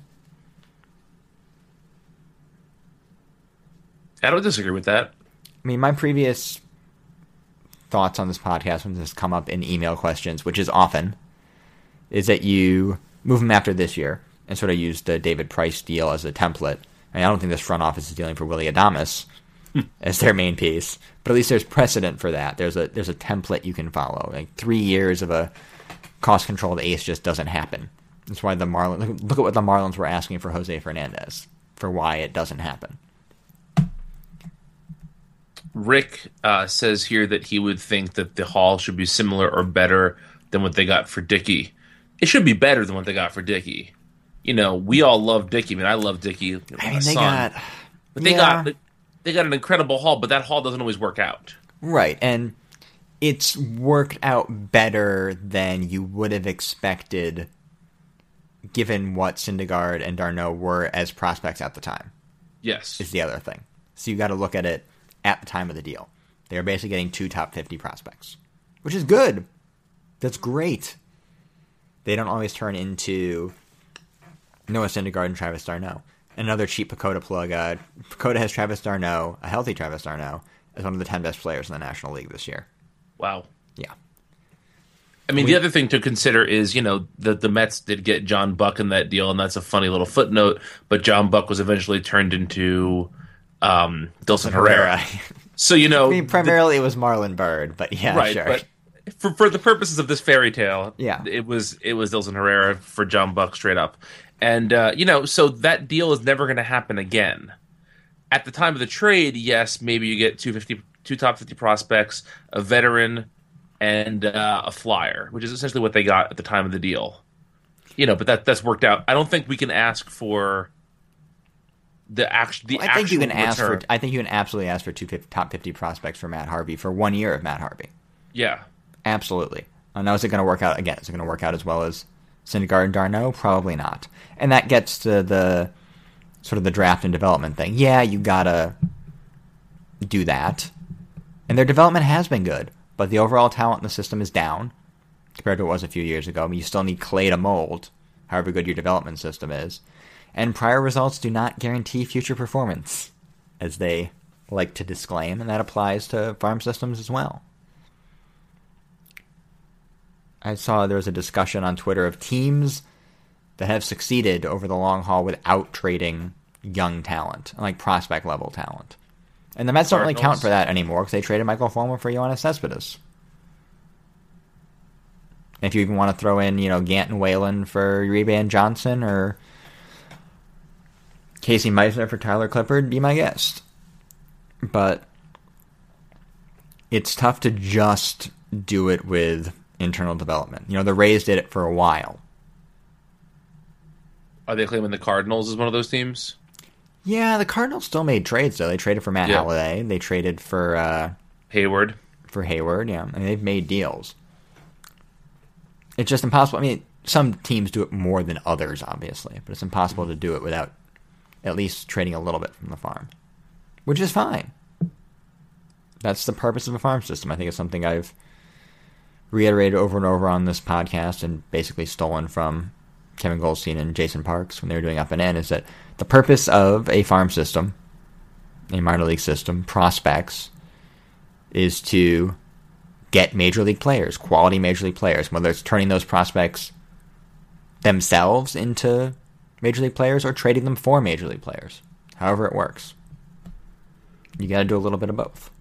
[SPEAKER 2] I don't disagree with that.
[SPEAKER 1] I mean, my previous thoughts on this podcast, when this come up in email questions, which is often, is that you move them after this year and sort of use the David Price deal as a template. I mean, I don't think this front office is dealing for Willy Adames as their main piece, but at least there's precedent for that. There's a there's a template you can follow. Like three years of a cost-controlled ace just doesn't happen. That's why the Marlins look, look at what the Marlins were asking for Jose Fernandez, for why it doesn't happen.
[SPEAKER 2] Rick uh, says here that he would think that the haul should be similar or better than what they got for Dickey. It should be better than what they got for Dickey. You know, we all love Dickey. I mean, I love Dickey.
[SPEAKER 1] I mean, they got,
[SPEAKER 2] but they
[SPEAKER 1] yeah.
[SPEAKER 2] got they got an incredible haul, but that haul doesn't always work out.
[SPEAKER 1] Right, and it's worked out better than you would have expected, given what Syndergaard and d'Arnaud were as prospects at the time.
[SPEAKER 2] Yes,
[SPEAKER 1] is the other thing. So you got to look at it at the time of the deal. They are basically getting two top fifty prospects, which is good. That's great. They don't always turn into Noah Syndergaard and Travis d'Arnaud. Another cheap Pacoda plug. Uh, Pacoda has Travis d'Arnaud, a healthy Travis d'Arnaud, as one of the ten best players in the National League this year.
[SPEAKER 2] Wow.
[SPEAKER 1] Yeah.
[SPEAKER 2] I mean,
[SPEAKER 1] we,
[SPEAKER 2] the other thing to consider is, you know, that the Mets did get John Buck in that deal, and that's a funny little footnote, but John Buck was eventually turned into um, Dilson Herrera. Herrera. So, you know...
[SPEAKER 1] I mean, primarily the, it was Marlon Byrd, but yeah,
[SPEAKER 2] right,
[SPEAKER 1] sure.
[SPEAKER 2] But for, for the purposes of this fairy tale,
[SPEAKER 1] yeah.
[SPEAKER 2] it was it was Dilson Herrera for John Buck straight up. And, uh, you know, so that deal is never going to happen again. At the time of the trade, yes, maybe you get two, fifty, two top fifty prospects, a veteran, and uh, a flyer, which is essentially what they got at the time of the deal. You know, but that that's worked out. I don't think we can ask for the, act, the
[SPEAKER 1] well, I
[SPEAKER 2] actual
[SPEAKER 1] think you can ask
[SPEAKER 2] return.
[SPEAKER 1] for. I think you can absolutely ask for two top fifty prospects for Matt Harvey for one year of Matt Harvey.
[SPEAKER 2] Yeah.
[SPEAKER 1] Absolutely. Uh, now, is it going to work out? Again, is it going to work out as well as Syndergaard and d'Arnaud? Probably not. And that gets to the sort of the draft and development thing. Yeah, you got to do that. And their development has been good, but the overall talent in the system is down compared to what it was a few years ago. I mean, you still need clay to mold, however good your development system is. And prior results do not guarantee future performance, as they like to disclaim, and that applies to farm systems as well. I saw there was a discussion on Twitter of teams that have succeeded over the long haul without trading young talent, like prospect level talent. And the Mets don't really count for that anymore because they traded Michael Fulmer for Yoenis Cespedes. If you even want to throw in, you know, Gant and Whalen for Uribe and Johnson, or Casey Meisner for Tyler Clippard, be my guest. But it's tough to just do it with internal development. You know, the Rays did it for a while.
[SPEAKER 2] Are they claiming the Cardinals as one of those teams?
[SPEAKER 1] Yeah, the Cardinals still made trades, though. They traded for Matt
[SPEAKER 2] yeah.
[SPEAKER 1] Halliday. They traded for uh,
[SPEAKER 2] Hayward.
[SPEAKER 1] For Hayward, yeah. I mean, they've made deals. It's just impossible. I mean, some teams do it more than others, obviously, but it's impossible to do it without at least trading a little bit from the farm, which is fine. That's the purpose of a farm system. I think it's something I've reiterated over and over on this podcast and basically stolen from Kevin Goldstein and Jason Parks when they were doing Up and In, is that the purpose of a farm system, a minor league system, prospects, is to get major league players, quality major league players, whether it's turning those prospects themselves into major league players or trading them for major league players. However it works. You got to do a little bit of both.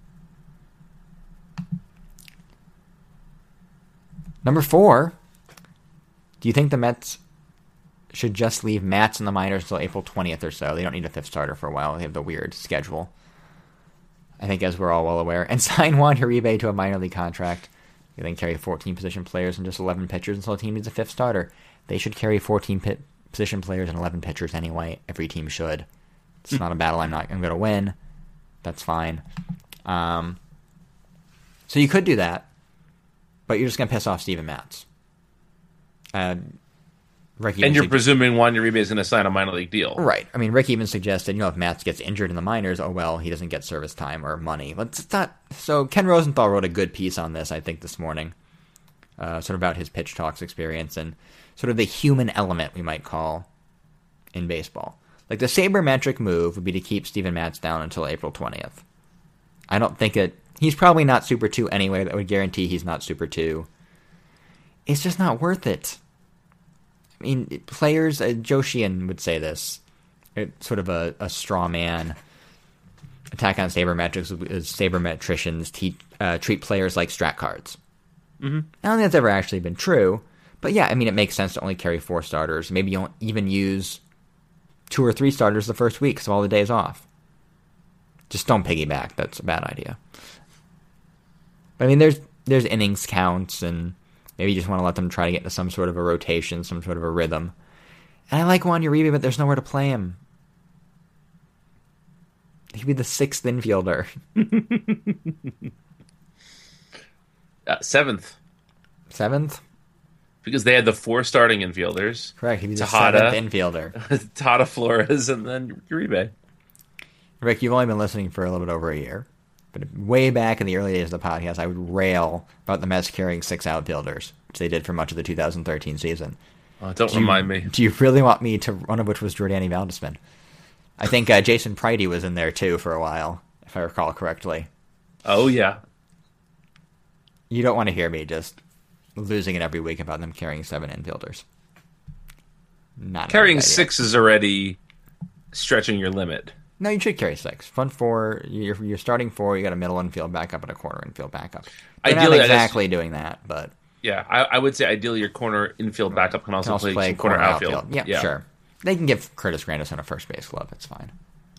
[SPEAKER 1] Number four, do you think the Mets should just leave Matz in the minors until April twentieth or so? They don't need a fifth starter for a while. They have the weird schedule, I think, as we're all well aware. And sign Juan Uribe to a minor league contract. They then carry fourteen position players and just eleven pitchers until a team needs a fifth starter. They should carry fourteen pit position players and eleven pitchers anyway. Every team should. It's not a battle I'm not I'm going to win. That's fine. Um, so you could do that, but you're just going to piss off Steven Matz. Uh, Rick
[SPEAKER 2] and you're
[SPEAKER 1] sug-
[SPEAKER 2] presuming Juan Uribe is going to sign a minor league deal.
[SPEAKER 1] Right. I mean, Rick even suggested, you know, if Matz gets injured in the minors, oh, well, he doesn't get service time or money. But it's not. So Ken Rosenthal wrote a good piece on this, I think, this morning, uh, sort of about his pitch talks experience and sort of the human element, we might call, in baseball. Like, the sabermetric move would be to keep Steven Matz down until April twentieth. I don't think it... He's probably not Super two anyway. That would guarantee he's not Super two. It's just not worth it. I mean, players... Uh, Joe Sheehan would say this. It's sort of a, a straw man attack on sabermetrics. Sabermetricians te- uh, treat players like strat cards.
[SPEAKER 2] Mm-hmm.
[SPEAKER 1] I don't think that's ever actually been true. But yeah, I mean, it makes sense to only carry four starters. Maybe you don't even use two or three starters the first week because of all the days off. Just don't piggyback. That's a bad idea. But I mean, there's there's innings counts, and maybe you just want to let them try to get into some sort of a rotation, some sort of a rhythm. And I like Juan Uribe, but there's nowhere to play him. He could be the sixth infielder.
[SPEAKER 2] uh, seventh.
[SPEAKER 1] Seventh?
[SPEAKER 2] Because they had the four starting infielders.
[SPEAKER 1] Correct. He'd be the
[SPEAKER 2] Tejada,
[SPEAKER 1] seventh infielder.
[SPEAKER 2] Tata Flores, and then Uribe.
[SPEAKER 1] Rick, you've only been listening for a little bit over a year. But way back in the early days of the podcast, I would rail about the Mets carrying six outfielders, which they did for much of the two thousand thirteen season.
[SPEAKER 2] Oh, don't
[SPEAKER 1] do
[SPEAKER 2] remind
[SPEAKER 1] you,
[SPEAKER 2] me.
[SPEAKER 1] Do you really want me to... One of which was Jordani Valdesman. I think uh, Jason Pridey was in there, too, for a while, if I recall correctly.
[SPEAKER 2] Oh, yeah.
[SPEAKER 1] You don't want to hear me just losing it every week about them carrying seven infielders. Not
[SPEAKER 2] Carrying six is already stretching your limit.
[SPEAKER 1] No, you should carry six. Front four, you're, you're starting four, you got a middle infield backup and a corner infield backup. They're
[SPEAKER 2] Ideally,
[SPEAKER 1] not exactly doing that, but...
[SPEAKER 2] Yeah, I, I would say ideally your corner infield backup can also,
[SPEAKER 1] can also
[SPEAKER 2] play,
[SPEAKER 1] play
[SPEAKER 2] some corner,
[SPEAKER 1] corner
[SPEAKER 2] outfield.
[SPEAKER 1] outfield. Yeah, yeah, sure. They can give Curtis Granderson a first base glove. It's fine.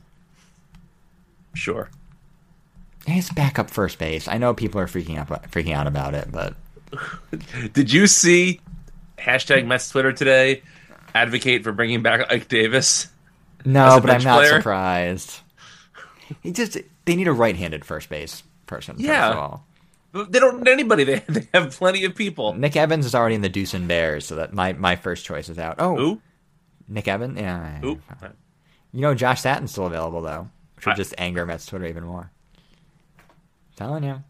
[SPEAKER 2] Sure.
[SPEAKER 1] He's backup first base. I know people are freaking out, freaking out about it, but...
[SPEAKER 2] Did you see hashtag Mets Twitter today advocate for bringing back Ike Davis?
[SPEAKER 1] No, but I'm not
[SPEAKER 2] player?
[SPEAKER 1] surprised. He just they need a right-handed first base person.
[SPEAKER 2] Yeah,
[SPEAKER 1] first of all.
[SPEAKER 2] They don't need anybody. They they have plenty of people.
[SPEAKER 1] Nick Evans is already in the Deuce and Bears, so that my, my first choice is out. Oh,
[SPEAKER 2] who?
[SPEAKER 1] Nick Evans? Yeah.
[SPEAKER 2] Who?
[SPEAKER 1] You know, Josh Satton's still available though, which would
[SPEAKER 2] I,
[SPEAKER 1] just anger Mets Twitter even more. Telling you.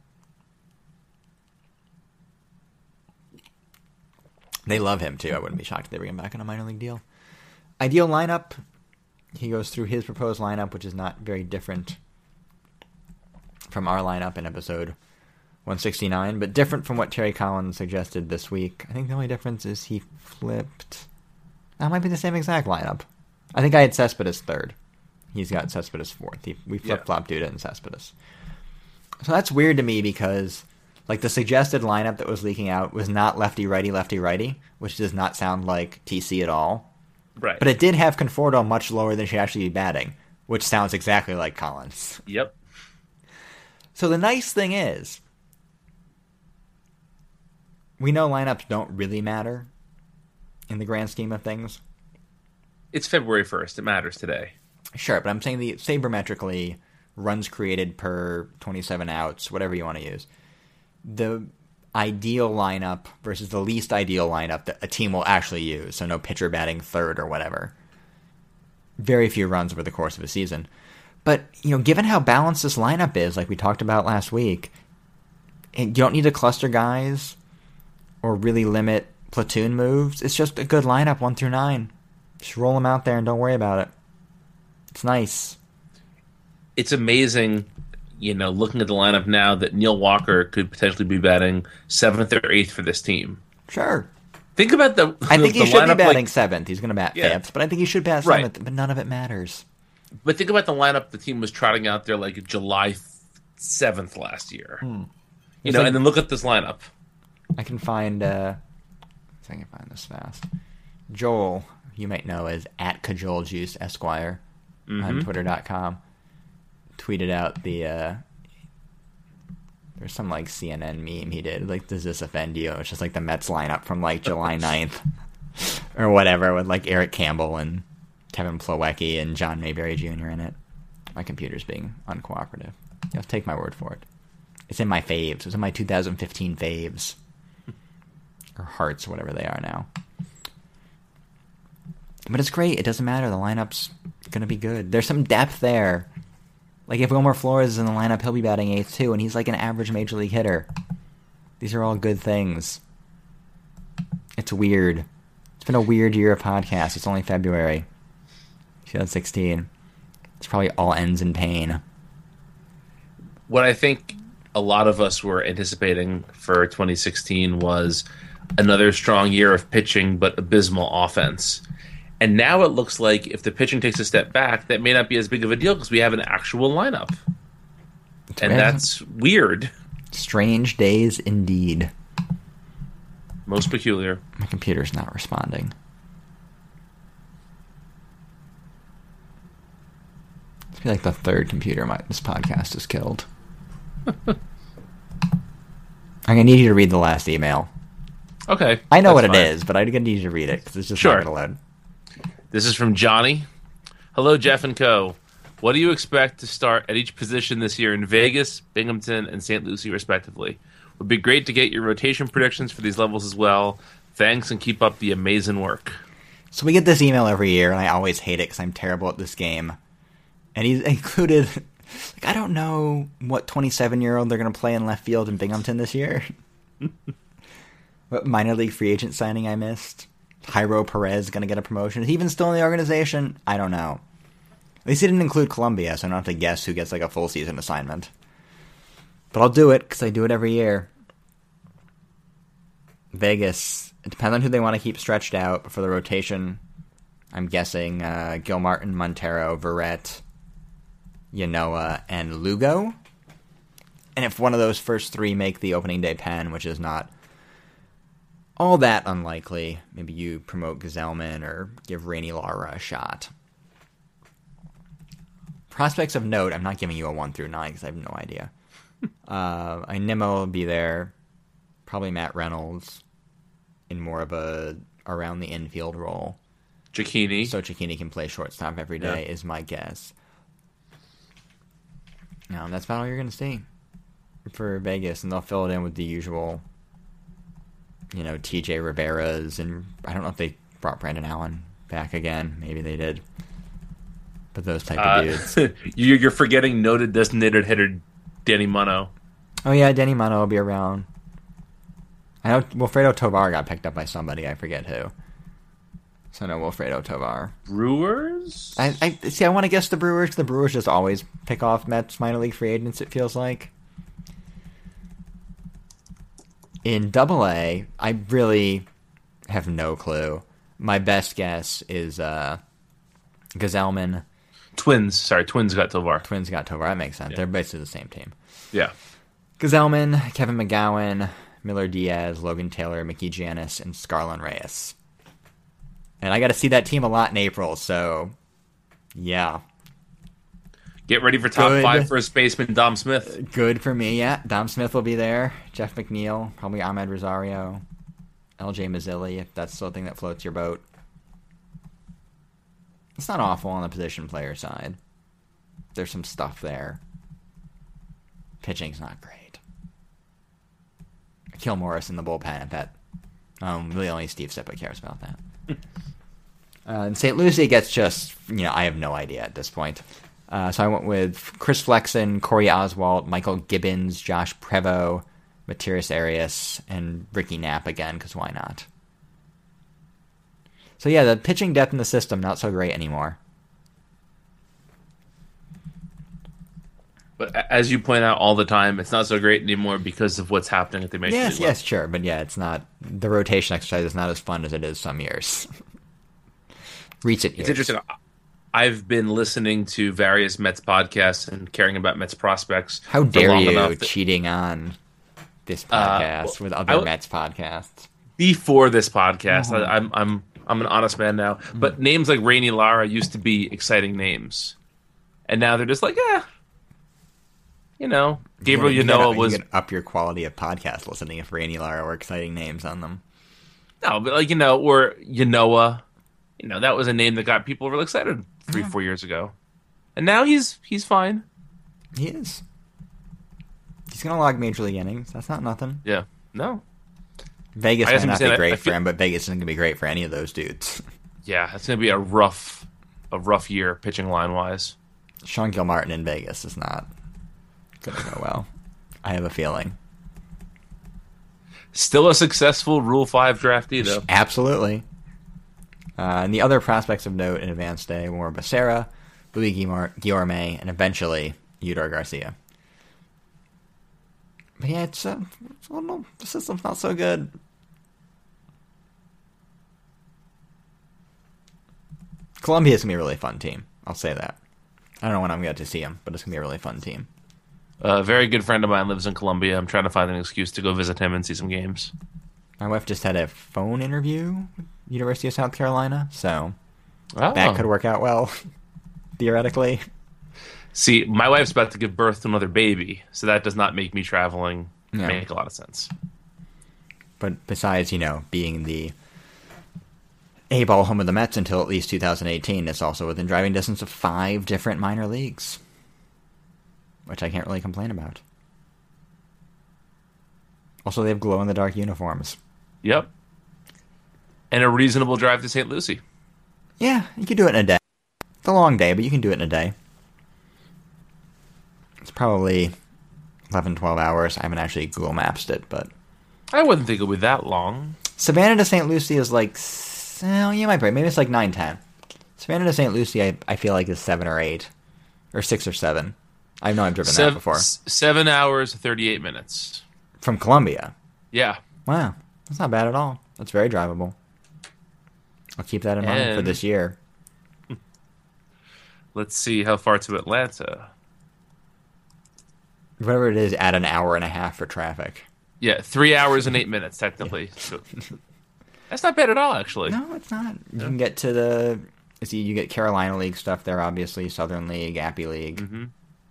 [SPEAKER 1] They love him too. I wouldn't be shocked if they bring him back on a minor league deal. Ideal lineup. He goes through his proposed lineup, which is not very different from our lineup in episode one sixty-nine, but different from what Terry Collins suggested this week. I think the only difference is he flipped... That might be the same exact lineup. I think I had Cespedes third. He's got Cespedes fourth. He, we flip-flopped Duda and Cespedes. So that's weird to me because like the suggested lineup that was leaking out was not lefty-righty, lefty-righty, which does not sound like T C at all.
[SPEAKER 2] Right.
[SPEAKER 1] But it did have Conforto much lower than she actually be batting, which sounds exactly like Collins.
[SPEAKER 2] Yep.
[SPEAKER 1] So the nice thing is, we know lineups don't really matter in the grand scheme of things.
[SPEAKER 2] It's February first. It matters today.
[SPEAKER 1] Sure, but I'm saying the sabermetrically, runs created per twenty-seven outs, whatever you want to use. The ideal lineup versus the least ideal lineup that a team will actually use, so no pitcher batting third or whatever. Very few runs over the course of a season. But, you know, given how balanced this lineup is, like we talked about last week, you don't need to cluster guys or really limit platoon moves. It's just a good lineup, one through nine. Just roll them out there and don't worry about it. It's nice.
[SPEAKER 2] It's amazing, you know, looking at the lineup now that Neil Walker could potentially be batting seventh or eighth for this team.
[SPEAKER 1] Sure.
[SPEAKER 2] Think about the
[SPEAKER 1] I think
[SPEAKER 2] the
[SPEAKER 1] he should be
[SPEAKER 2] lineup,
[SPEAKER 1] batting
[SPEAKER 2] like,
[SPEAKER 1] seventh. He's going to bat
[SPEAKER 2] Yeah.
[SPEAKER 1] fifth, but I think he should bat
[SPEAKER 2] Right.
[SPEAKER 1] seventh, but none of it matters.
[SPEAKER 2] But think about the lineup the team was trotting out there like July seventh last year. You
[SPEAKER 1] It's
[SPEAKER 2] know,
[SPEAKER 1] like-
[SPEAKER 2] and then look at this lineup.
[SPEAKER 1] I can find, uh, see if I can find this fast. Joel, you might know as at Cajole Juice Esquire on twitter dot com, tweeted out the, uh, there's some, like, C N N meme he did, like, does this offend you? It's just, like, the Mets lineup from, like, July ninth, or whatever, with, like, Eric Campbell and Kevin Plawecki and John Mayberry Junior in it. My computer's being uncooperative. You have to take my word for it. It's in my faves. It's in my two thousand fifteen faves. Or hearts, whatever they are now. But it's great. It doesn't matter. The lineup's going to be good. There's some depth there. Like, if Wilmer Flores is in the lineup, he'll be batting eighth, too, and he's like an average major league hitter. These are all good things. It's weird. It's been a weird year of podcasts. It's only February twenty sixteen. It's probably all ends in pain.
[SPEAKER 2] What I think a lot of us were anticipating for twenty sixteen was another strong year of pitching, but abysmal offense. And now it looks like if the pitching takes a step back, that may not be as big of a deal because we have an actual lineup. And
[SPEAKER 1] weird.
[SPEAKER 2] that's weird.
[SPEAKER 1] Strange days indeed.
[SPEAKER 2] Most peculiar.
[SPEAKER 1] My computer's not responding. It's like the third computer my, this podcast has killed. I'm gonna need you to read the last email.
[SPEAKER 2] Okay.
[SPEAKER 1] I know what
[SPEAKER 2] that's
[SPEAKER 1] it
[SPEAKER 2] fine.
[SPEAKER 1] is, but I'm gonna need you to read it because it's just
[SPEAKER 2] Sure.
[SPEAKER 1] not gonna load.
[SPEAKER 2] This is from Johnny. Hello, Jeff and Co. What do you expect to start at each position this year in Vegas, Binghamton, and Saint Lucie, respectively? Would be great to get your rotation predictions for these levels as well. Thanks, and keep up the amazing work.
[SPEAKER 1] So we get this email every year, and I always hate it because I'm terrible at this game. And he's included, like, I don't know what twenty-seven-year-old they're going to play in left field in Binghamton this year. What minor league free agent signing I missed. Jairo Perez going to get a promotion. Is he even still in the organization? I don't know. At least he didn't include Columbia, so I don't have to guess who gets, like, a full season assignment. But I'll do it, because I do it every year. Vegas. It depends on who they want to keep stretched out. But for the rotation, I'm guessing uh, Gil Martin, Montero, Verrett, Yanoa, and Lugo. And if one of those first three make the opening day pen, which is not all that unlikely, maybe you promote Gazelman or give Rainey Lara a shot. Prospects of note, I'm not giving you a one through nine because I have no idea. uh, I Nimmo will be there. Probably Matt Reynolds in more of a around the infield role.
[SPEAKER 2] Cicchini.
[SPEAKER 1] So Cicchini can play shortstop every day,
[SPEAKER 2] Yeah.
[SPEAKER 1] is my guess. No, and that's about all you're going to see for Vegas, and they'll fill it in with the usual, you know, T J Rivera's, and I don't know if they brought Brandon Allen back again. Maybe they did. But those type of
[SPEAKER 2] Uh,
[SPEAKER 1] dudes.
[SPEAKER 2] you're you're forgetting noted designated hitter Danny Muno.
[SPEAKER 1] Oh, yeah, Denny Mano will be around. I know Wilfredo Tovar got picked up by somebody. I forget who. So no, Wilfredo Tovar.
[SPEAKER 2] Brewers?
[SPEAKER 1] I, I see. I want to guess the Brewers. The Brewers just always pick off Mets minor league free agents. It feels like. In Double A, I really have no clue. My best guess is uh, Gazelman.
[SPEAKER 2] Twins. Sorry, Twins got Tovar.
[SPEAKER 1] Twins got Tovar. That makes sense.
[SPEAKER 2] Yeah.
[SPEAKER 1] They're basically the same team.
[SPEAKER 2] Yeah.
[SPEAKER 1] Gazelman, Kevin McGowan, Miller Diaz, Logan Taylor, Mickey Janis, and Scarlett Reyes. And I got to see that team a lot in April, so yeah.
[SPEAKER 2] Get ready for top
[SPEAKER 1] Good.
[SPEAKER 2] five first baseman Dom Smith.
[SPEAKER 1] Good for me, yeah. Dom Smith will be there. Jeff McNeil, probably Ahmed Rosario, L J Mazzilli, if that's the thing that floats your boat. It's not awful on the position player side. There's some stuff there. Pitching's not great. Kill Morris in the bullpen, I bet. Um, really only Steve Sippa cares about that. uh, and Saint Lucie gets just, you know, I have no idea at this point. Uh, so I went with Chris Flexen, Corey Oswalt, Michael Gibbons, Josh Prevost, Matthias Arias, and Ricky Knapp again, because why not? So yeah, the pitching depth in the system, not so great anymore.
[SPEAKER 2] But as you point out all the time, it's not so great anymore because of what's happening at the Major
[SPEAKER 1] Yes,
[SPEAKER 2] League
[SPEAKER 1] yes, sure. But yeah, it's not, the rotation exercise is not as fun as it is some years. Recent years.
[SPEAKER 2] It's interesting. I've been listening to various Mets podcasts and caring about Mets prospects.
[SPEAKER 1] How dare you
[SPEAKER 2] that,
[SPEAKER 1] cheating on this podcast uh, well, with other I, Mets podcasts?
[SPEAKER 2] Before this podcast, uh-huh. I, I'm I'm I'm an honest man now. Mm-hmm. But names like Rainy Lara used to be exciting names, and now they're just like, yeah, you know, Gabriel
[SPEAKER 1] you
[SPEAKER 2] Ynoa
[SPEAKER 1] gotta,
[SPEAKER 2] was
[SPEAKER 1] you up your quality of podcast listening if Rainy Lara were exciting names on them.
[SPEAKER 2] No, but like you know, or Ynoa, you know, that was a name that got people really excited three, yeah. four years ago, and now he's he's fine.
[SPEAKER 1] He is. He's gonna log major league innings. That's not nothing.
[SPEAKER 2] Yeah, no.
[SPEAKER 1] Vegas might not be great feel, for him, but Vegas isn't gonna be great for any of those dudes.
[SPEAKER 2] Yeah, it's gonna be a rough, a rough year pitching line wise.
[SPEAKER 1] Sean Gilmartin in Vegas is not gonna go well. I have a feeling.
[SPEAKER 2] Still a successful Rule Five draftee, though.
[SPEAKER 1] Absolutely. Uh, and the other prospects of note in advanced day were Becerra, Louis Guillorme, and eventually Eudor Garcia. But yeah, it's, uh, it's a little, the system's not so good. Columbia's going to be a really fun team. I'll say that. I don't know when I'm going to get to see them, but it's going to be a really fun team.
[SPEAKER 2] A very good friend of mine lives in Columbia. I'm trying to find an excuse to go visit him and see some games.
[SPEAKER 1] My wife just had a phone interview with University of South Carolina, so
[SPEAKER 2] oh.
[SPEAKER 1] that could work out well, theoretically.
[SPEAKER 2] See, my wife's about to give birth to another baby, so that does not make me traveling yeah. make a lot of sense.
[SPEAKER 1] But besides, you know, being the A-ball home of the Mets until at least two thousand eighteen, it's also within driving distance of five different minor leagues, which I can't really complain about. Also, they have glow-in-the-dark uniforms.
[SPEAKER 2] Yep. And a reasonable drive to Saint Lucie.
[SPEAKER 1] Yeah, you can do it in a day. It's a long day, but you can do it in a day. It's probably eleven, twelve hours. I haven't actually Google Maps it, but...
[SPEAKER 2] I wouldn't think it would be that long.
[SPEAKER 1] Savannah to Saint Lucie is like... Well, you might be right. Maybe it's like nine, ten. Savannah to Saint Lucie, I, I feel like is seven or eight. Or six or seven. I know I've driven
[SPEAKER 2] Seven,
[SPEAKER 1] that before.
[SPEAKER 2] seven hours, thirty-eight minutes.
[SPEAKER 1] From Columbia?
[SPEAKER 2] Yeah.
[SPEAKER 1] Wow. That's not bad at all. That's very drivable. I'll keep that in mind
[SPEAKER 2] and
[SPEAKER 1] for this year.
[SPEAKER 2] Let's see how far to Atlanta.
[SPEAKER 1] Whatever it is, add an hour and a half for traffic.
[SPEAKER 2] Yeah, three hours and eight minutes, technically. Yeah. So, that's not bad at all, actually.
[SPEAKER 1] No, it's not. You
[SPEAKER 2] yeah.
[SPEAKER 1] can get to the... See, you get Carolina League stuff there, obviously. Southern League, Appy League.
[SPEAKER 2] Mm-hmm.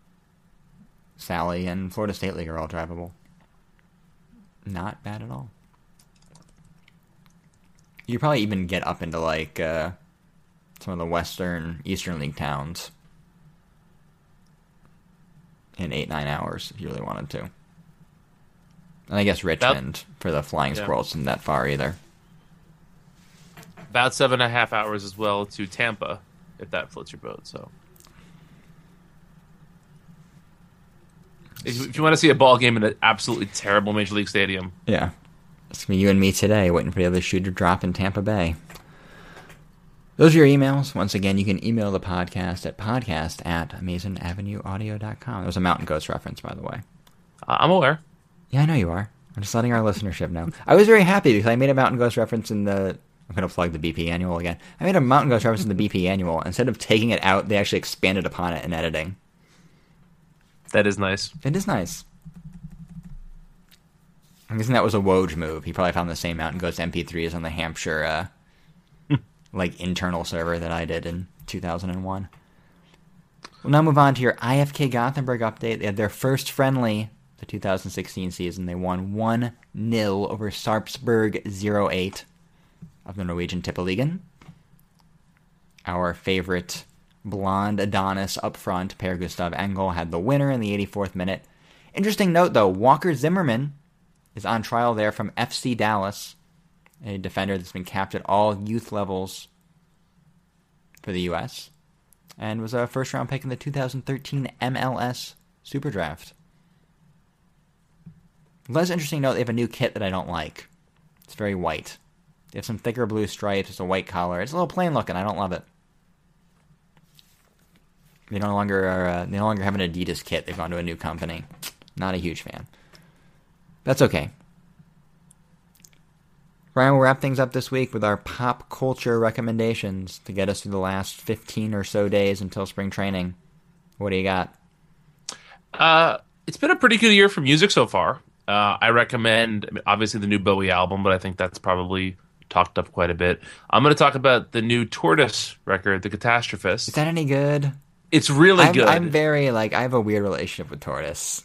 [SPEAKER 1] Sally and Florida State League are all drivable. Not bad at all. You probably even get up into, like, uh, some of the Western, Eastern League towns in eight, nine hours, if you really wanted to. And I guess Richmond, About, for the Flying yeah. Squirrels, isn't that far either.
[SPEAKER 2] About seven and a half hours as well to Tampa, if that floats your boat, so... If you want to see a ball game in an absolutely terrible Major League Stadium.
[SPEAKER 1] Yeah. It's going to be you and me today, waiting for the other shoe to drop in Tampa Bay. Those are your emails. Once again, you can email the podcast at podcast at amazing avenue audio dot com. That was a Mountain Goats reference, by the way.
[SPEAKER 2] Uh, I'm aware.
[SPEAKER 1] Yeah, I know you are. I'm just letting our listenership know. I was very happy because I made a Mountain Goats reference in the... I'm going to plug the B P Annual again. I made a Mountain Goats reference in the B P Annual. Instead of taking it out, they actually expanded upon it in editing.
[SPEAKER 2] That is nice.
[SPEAKER 1] It is nice. I'm guessing that was a Woj move. He probably found the same Mountain Goats M P threes on the Hampshire, uh, like, internal server that I did in two thousand one. We'll now move on to your I F K Gothenburg update. They had their first friendly the two thousand sixteen season. They won one nil over Sarpsborg zero eight of the Norwegian Tippeligaen. Our favorite blonde Adonis up front, Per Gustav Engel, had the winner in the eighty-fourth minute. Interesting note, though, Walker Zimmerman is on trial there from F C Dallas, a defender that's been capped at all youth levels for the U S, and was a first-round pick in the two thousand thirteen M L S Super Draft. Less interesting note, they have a new kit that I don't like. It's very white. They have some thicker blue stripes, it's a white collar. It's a little plain looking, I don't love it. They no longer are, uh, they no longer have an Adidas kit, they've gone to a new company. Not a huge fan. That's okay. Ryan, we'll wrap things up this week with our pop culture recommendations to get us through the last fifteen or so days until spring training. What do you got?
[SPEAKER 2] Uh, it's been a pretty good year for music so far. Uh, I recommend, I mean, obviously, the new Bowie album, but I think that's probably talked up quite a bit. I'm going to talk about the new Tortoise record, The Catastrophist.
[SPEAKER 1] Is that any good?
[SPEAKER 2] It's really
[SPEAKER 1] I'm,
[SPEAKER 2] good.
[SPEAKER 1] I'm very, like, I have a weird relationship with Tortoise.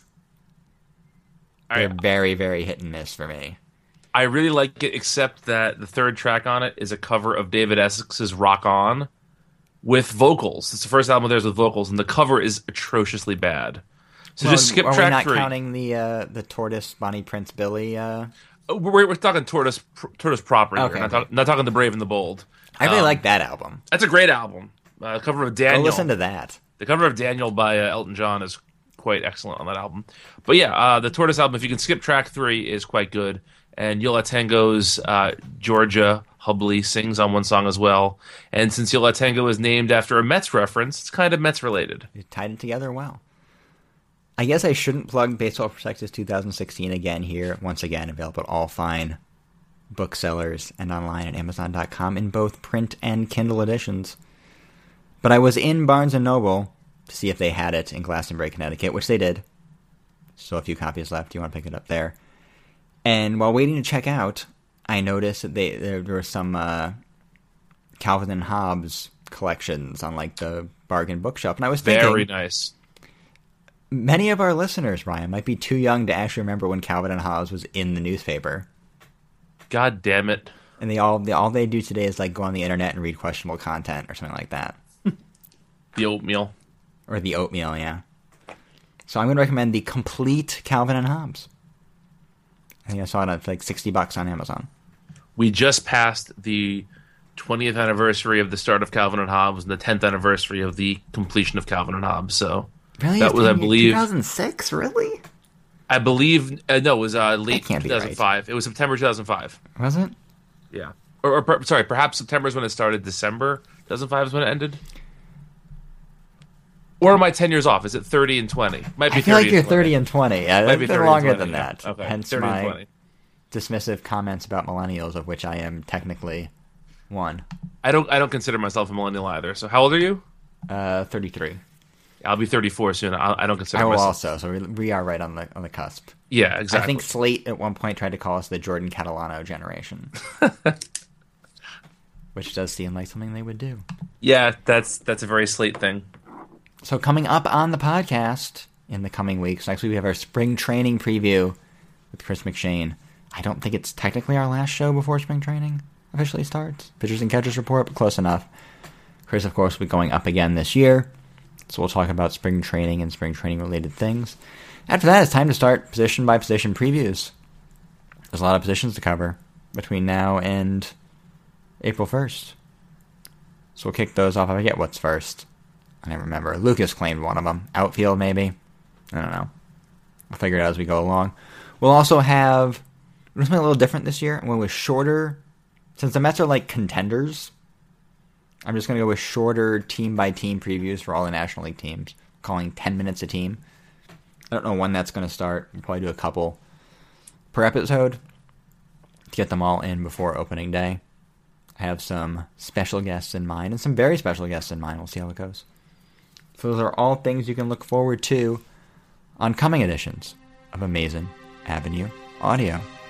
[SPEAKER 1] They're
[SPEAKER 2] I,
[SPEAKER 1] very, very hit and miss for me.
[SPEAKER 2] I really like it, except that the third track on it is a cover of David Essex's Rock On with vocals. It's the first album of theirs with vocals, and the cover is atrociously bad. So
[SPEAKER 1] well,
[SPEAKER 2] just skip
[SPEAKER 1] are
[SPEAKER 2] track
[SPEAKER 1] we not
[SPEAKER 2] three.
[SPEAKER 1] counting the uh, the Tortoise Bonnie Prince Billy? Uh...
[SPEAKER 2] Oh, we're, we're talking Tortoise Tortoise proper here.
[SPEAKER 1] Okay,
[SPEAKER 2] Not,
[SPEAKER 1] okay.
[SPEAKER 2] talk, not talking The Brave and the Bold.
[SPEAKER 1] I really
[SPEAKER 2] Um,
[SPEAKER 1] like that album.
[SPEAKER 2] That's a great album. Uh, cover of Daniel.
[SPEAKER 1] Go listen to that.
[SPEAKER 2] The cover of Daniel by uh, Elton John is quite excellent on that album. But yeah, uh, the Tortoise album, if you can skip track three, is quite good. And Yola Tango's uh, Georgia Hubley sings on one song as well. And since Yola Tango is named after a Mets reference, it's kind of Mets related.
[SPEAKER 1] You tied it together well. I guess I shouldn't plug Baseball Prospectus two thousand sixteen again here. Once again, available at all fine booksellers and online at amazon dot com in both print and Kindle editions. But I was in Barnes and Noble to see if they had it in Glastonbury, Connecticut, which they did. So a few copies left. You want to pick it up there. And while waiting to check out, I noticed that they there, there were some uh, Calvin and Hobbes collections on like the bargain bookshop. And I was thinking,
[SPEAKER 2] Very nice.
[SPEAKER 1] many of our listeners, Ryan, might be too young to actually remember when Calvin and Hobbes was in the newspaper.
[SPEAKER 2] God damn it.
[SPEAKER 1] And they all they, all they do today is like go on the internet and read questionable content or something like that.
[SPEAKER 2] The oatmeal.
[SPEAKER 1] Or the oatmeal, yeah. So I'm going to recommend the complete Calvin and Hobbes. I think I saw it at like sixty bucks on Amazon.
[SPEAKER 2] We just passed the twentieth anniversary of the start of Calvin and Hobbes and the tenth anniversary of the completion of Calvin and Hobbes. So
[SPEAKER 1] Really?
[SPEAKER 2] that
[SPEAKER 1] It's
[SPEAKER 2] was, I
[SPEAKER 1] been
[SPEAKER 2] believe,
[SPEAKER 1] two thousand six? Really?
[SPEAKER 2] I believe, uh, no, it was uh, late
[SPEAKER 1] can't be
[SPEAKER 2] two thousand five. It was September two thousand five.
[SPEAKER 1] Was it?
[SPEAKER 2] Yeah. Or, or per, sorry, perhaps September is when it started. December two thousand five is when it ended. Or am I ten years off? Is it thirty and twenty? Might be
[SPEAKER 1] I feel like you're
[SPEAKER 2] and twenty.
[SPEAKER 1] thirty and twenty. Yeah,
[SPEAKER 2] Might be
[SPEAKER 1] it's been
[SPEAKER 2] thirty and
[SPEAKER 1] longer
[SPEAKER 2] twenty,
[SPEAKER 1] than
[SPEAKER 2] yeah.
[SPEAKER 1] that.
[SPEAKER 2] Okay,
[SPEAKER 1] Hence
[SPEAKER 2] thirty and
[SPEAKER 1] my
[SPEAKER 2] twenty.
[SPEAKER 1] dismissive comments about millennials, of which I am technically one.
[SPEAKER 2] I don't. I don't consider myself a millennial either. So how old are you?
[SPEAKER 1] Uh, thirty-three.
[SPEAKER 2] I'll be thirty-four soon. I, I don't consider
[SPEAKER 1] I will
[SPEAKER 2] myself.
[SPEAKER 1] also, so we, we are right on the on the cusp.
[SPEAKER 2] Yeah, exactly.
[SPEAKER 1] I think Slate at one point tried to call us the Jordan Catalano generation. Which does seem like something they would do.
[SPEAKER 2] Yeah, that's that's a very Slate thing.
[SPEAKER 1] So coming up on the podcast in the coming weeks, next week we have our spring training preview with Chris McShane. I don't think it's technically our last show before spring training officially starts. Pitchers and catchers report, but close enough. Chris, of course, will be going up again this year. So we'll talk about spring training and spring training related things. After that, it's time to start position by position previews. There's a lot of positions to cover between now and April first. So we'll kick those off. I forget what's first. I don't remember. Lucas claimed one of them. Outfield, maybe? I don't know. We'll figure it out as we go along. We'll also have something a little different this year. One with shorter, since the Mets are like contenders, I'm just going to go with shorter team-by-team previews for all the National League teams, calling ten minutes a team. I don't know when that's going to start. We'll probably do a couple per episode to get them all in before opening day. I have some special guests in mind, and some very special guests in mind. We'll see how it goes. So those are all things you can look forward to on coming editions of Amazing Avenue Audio.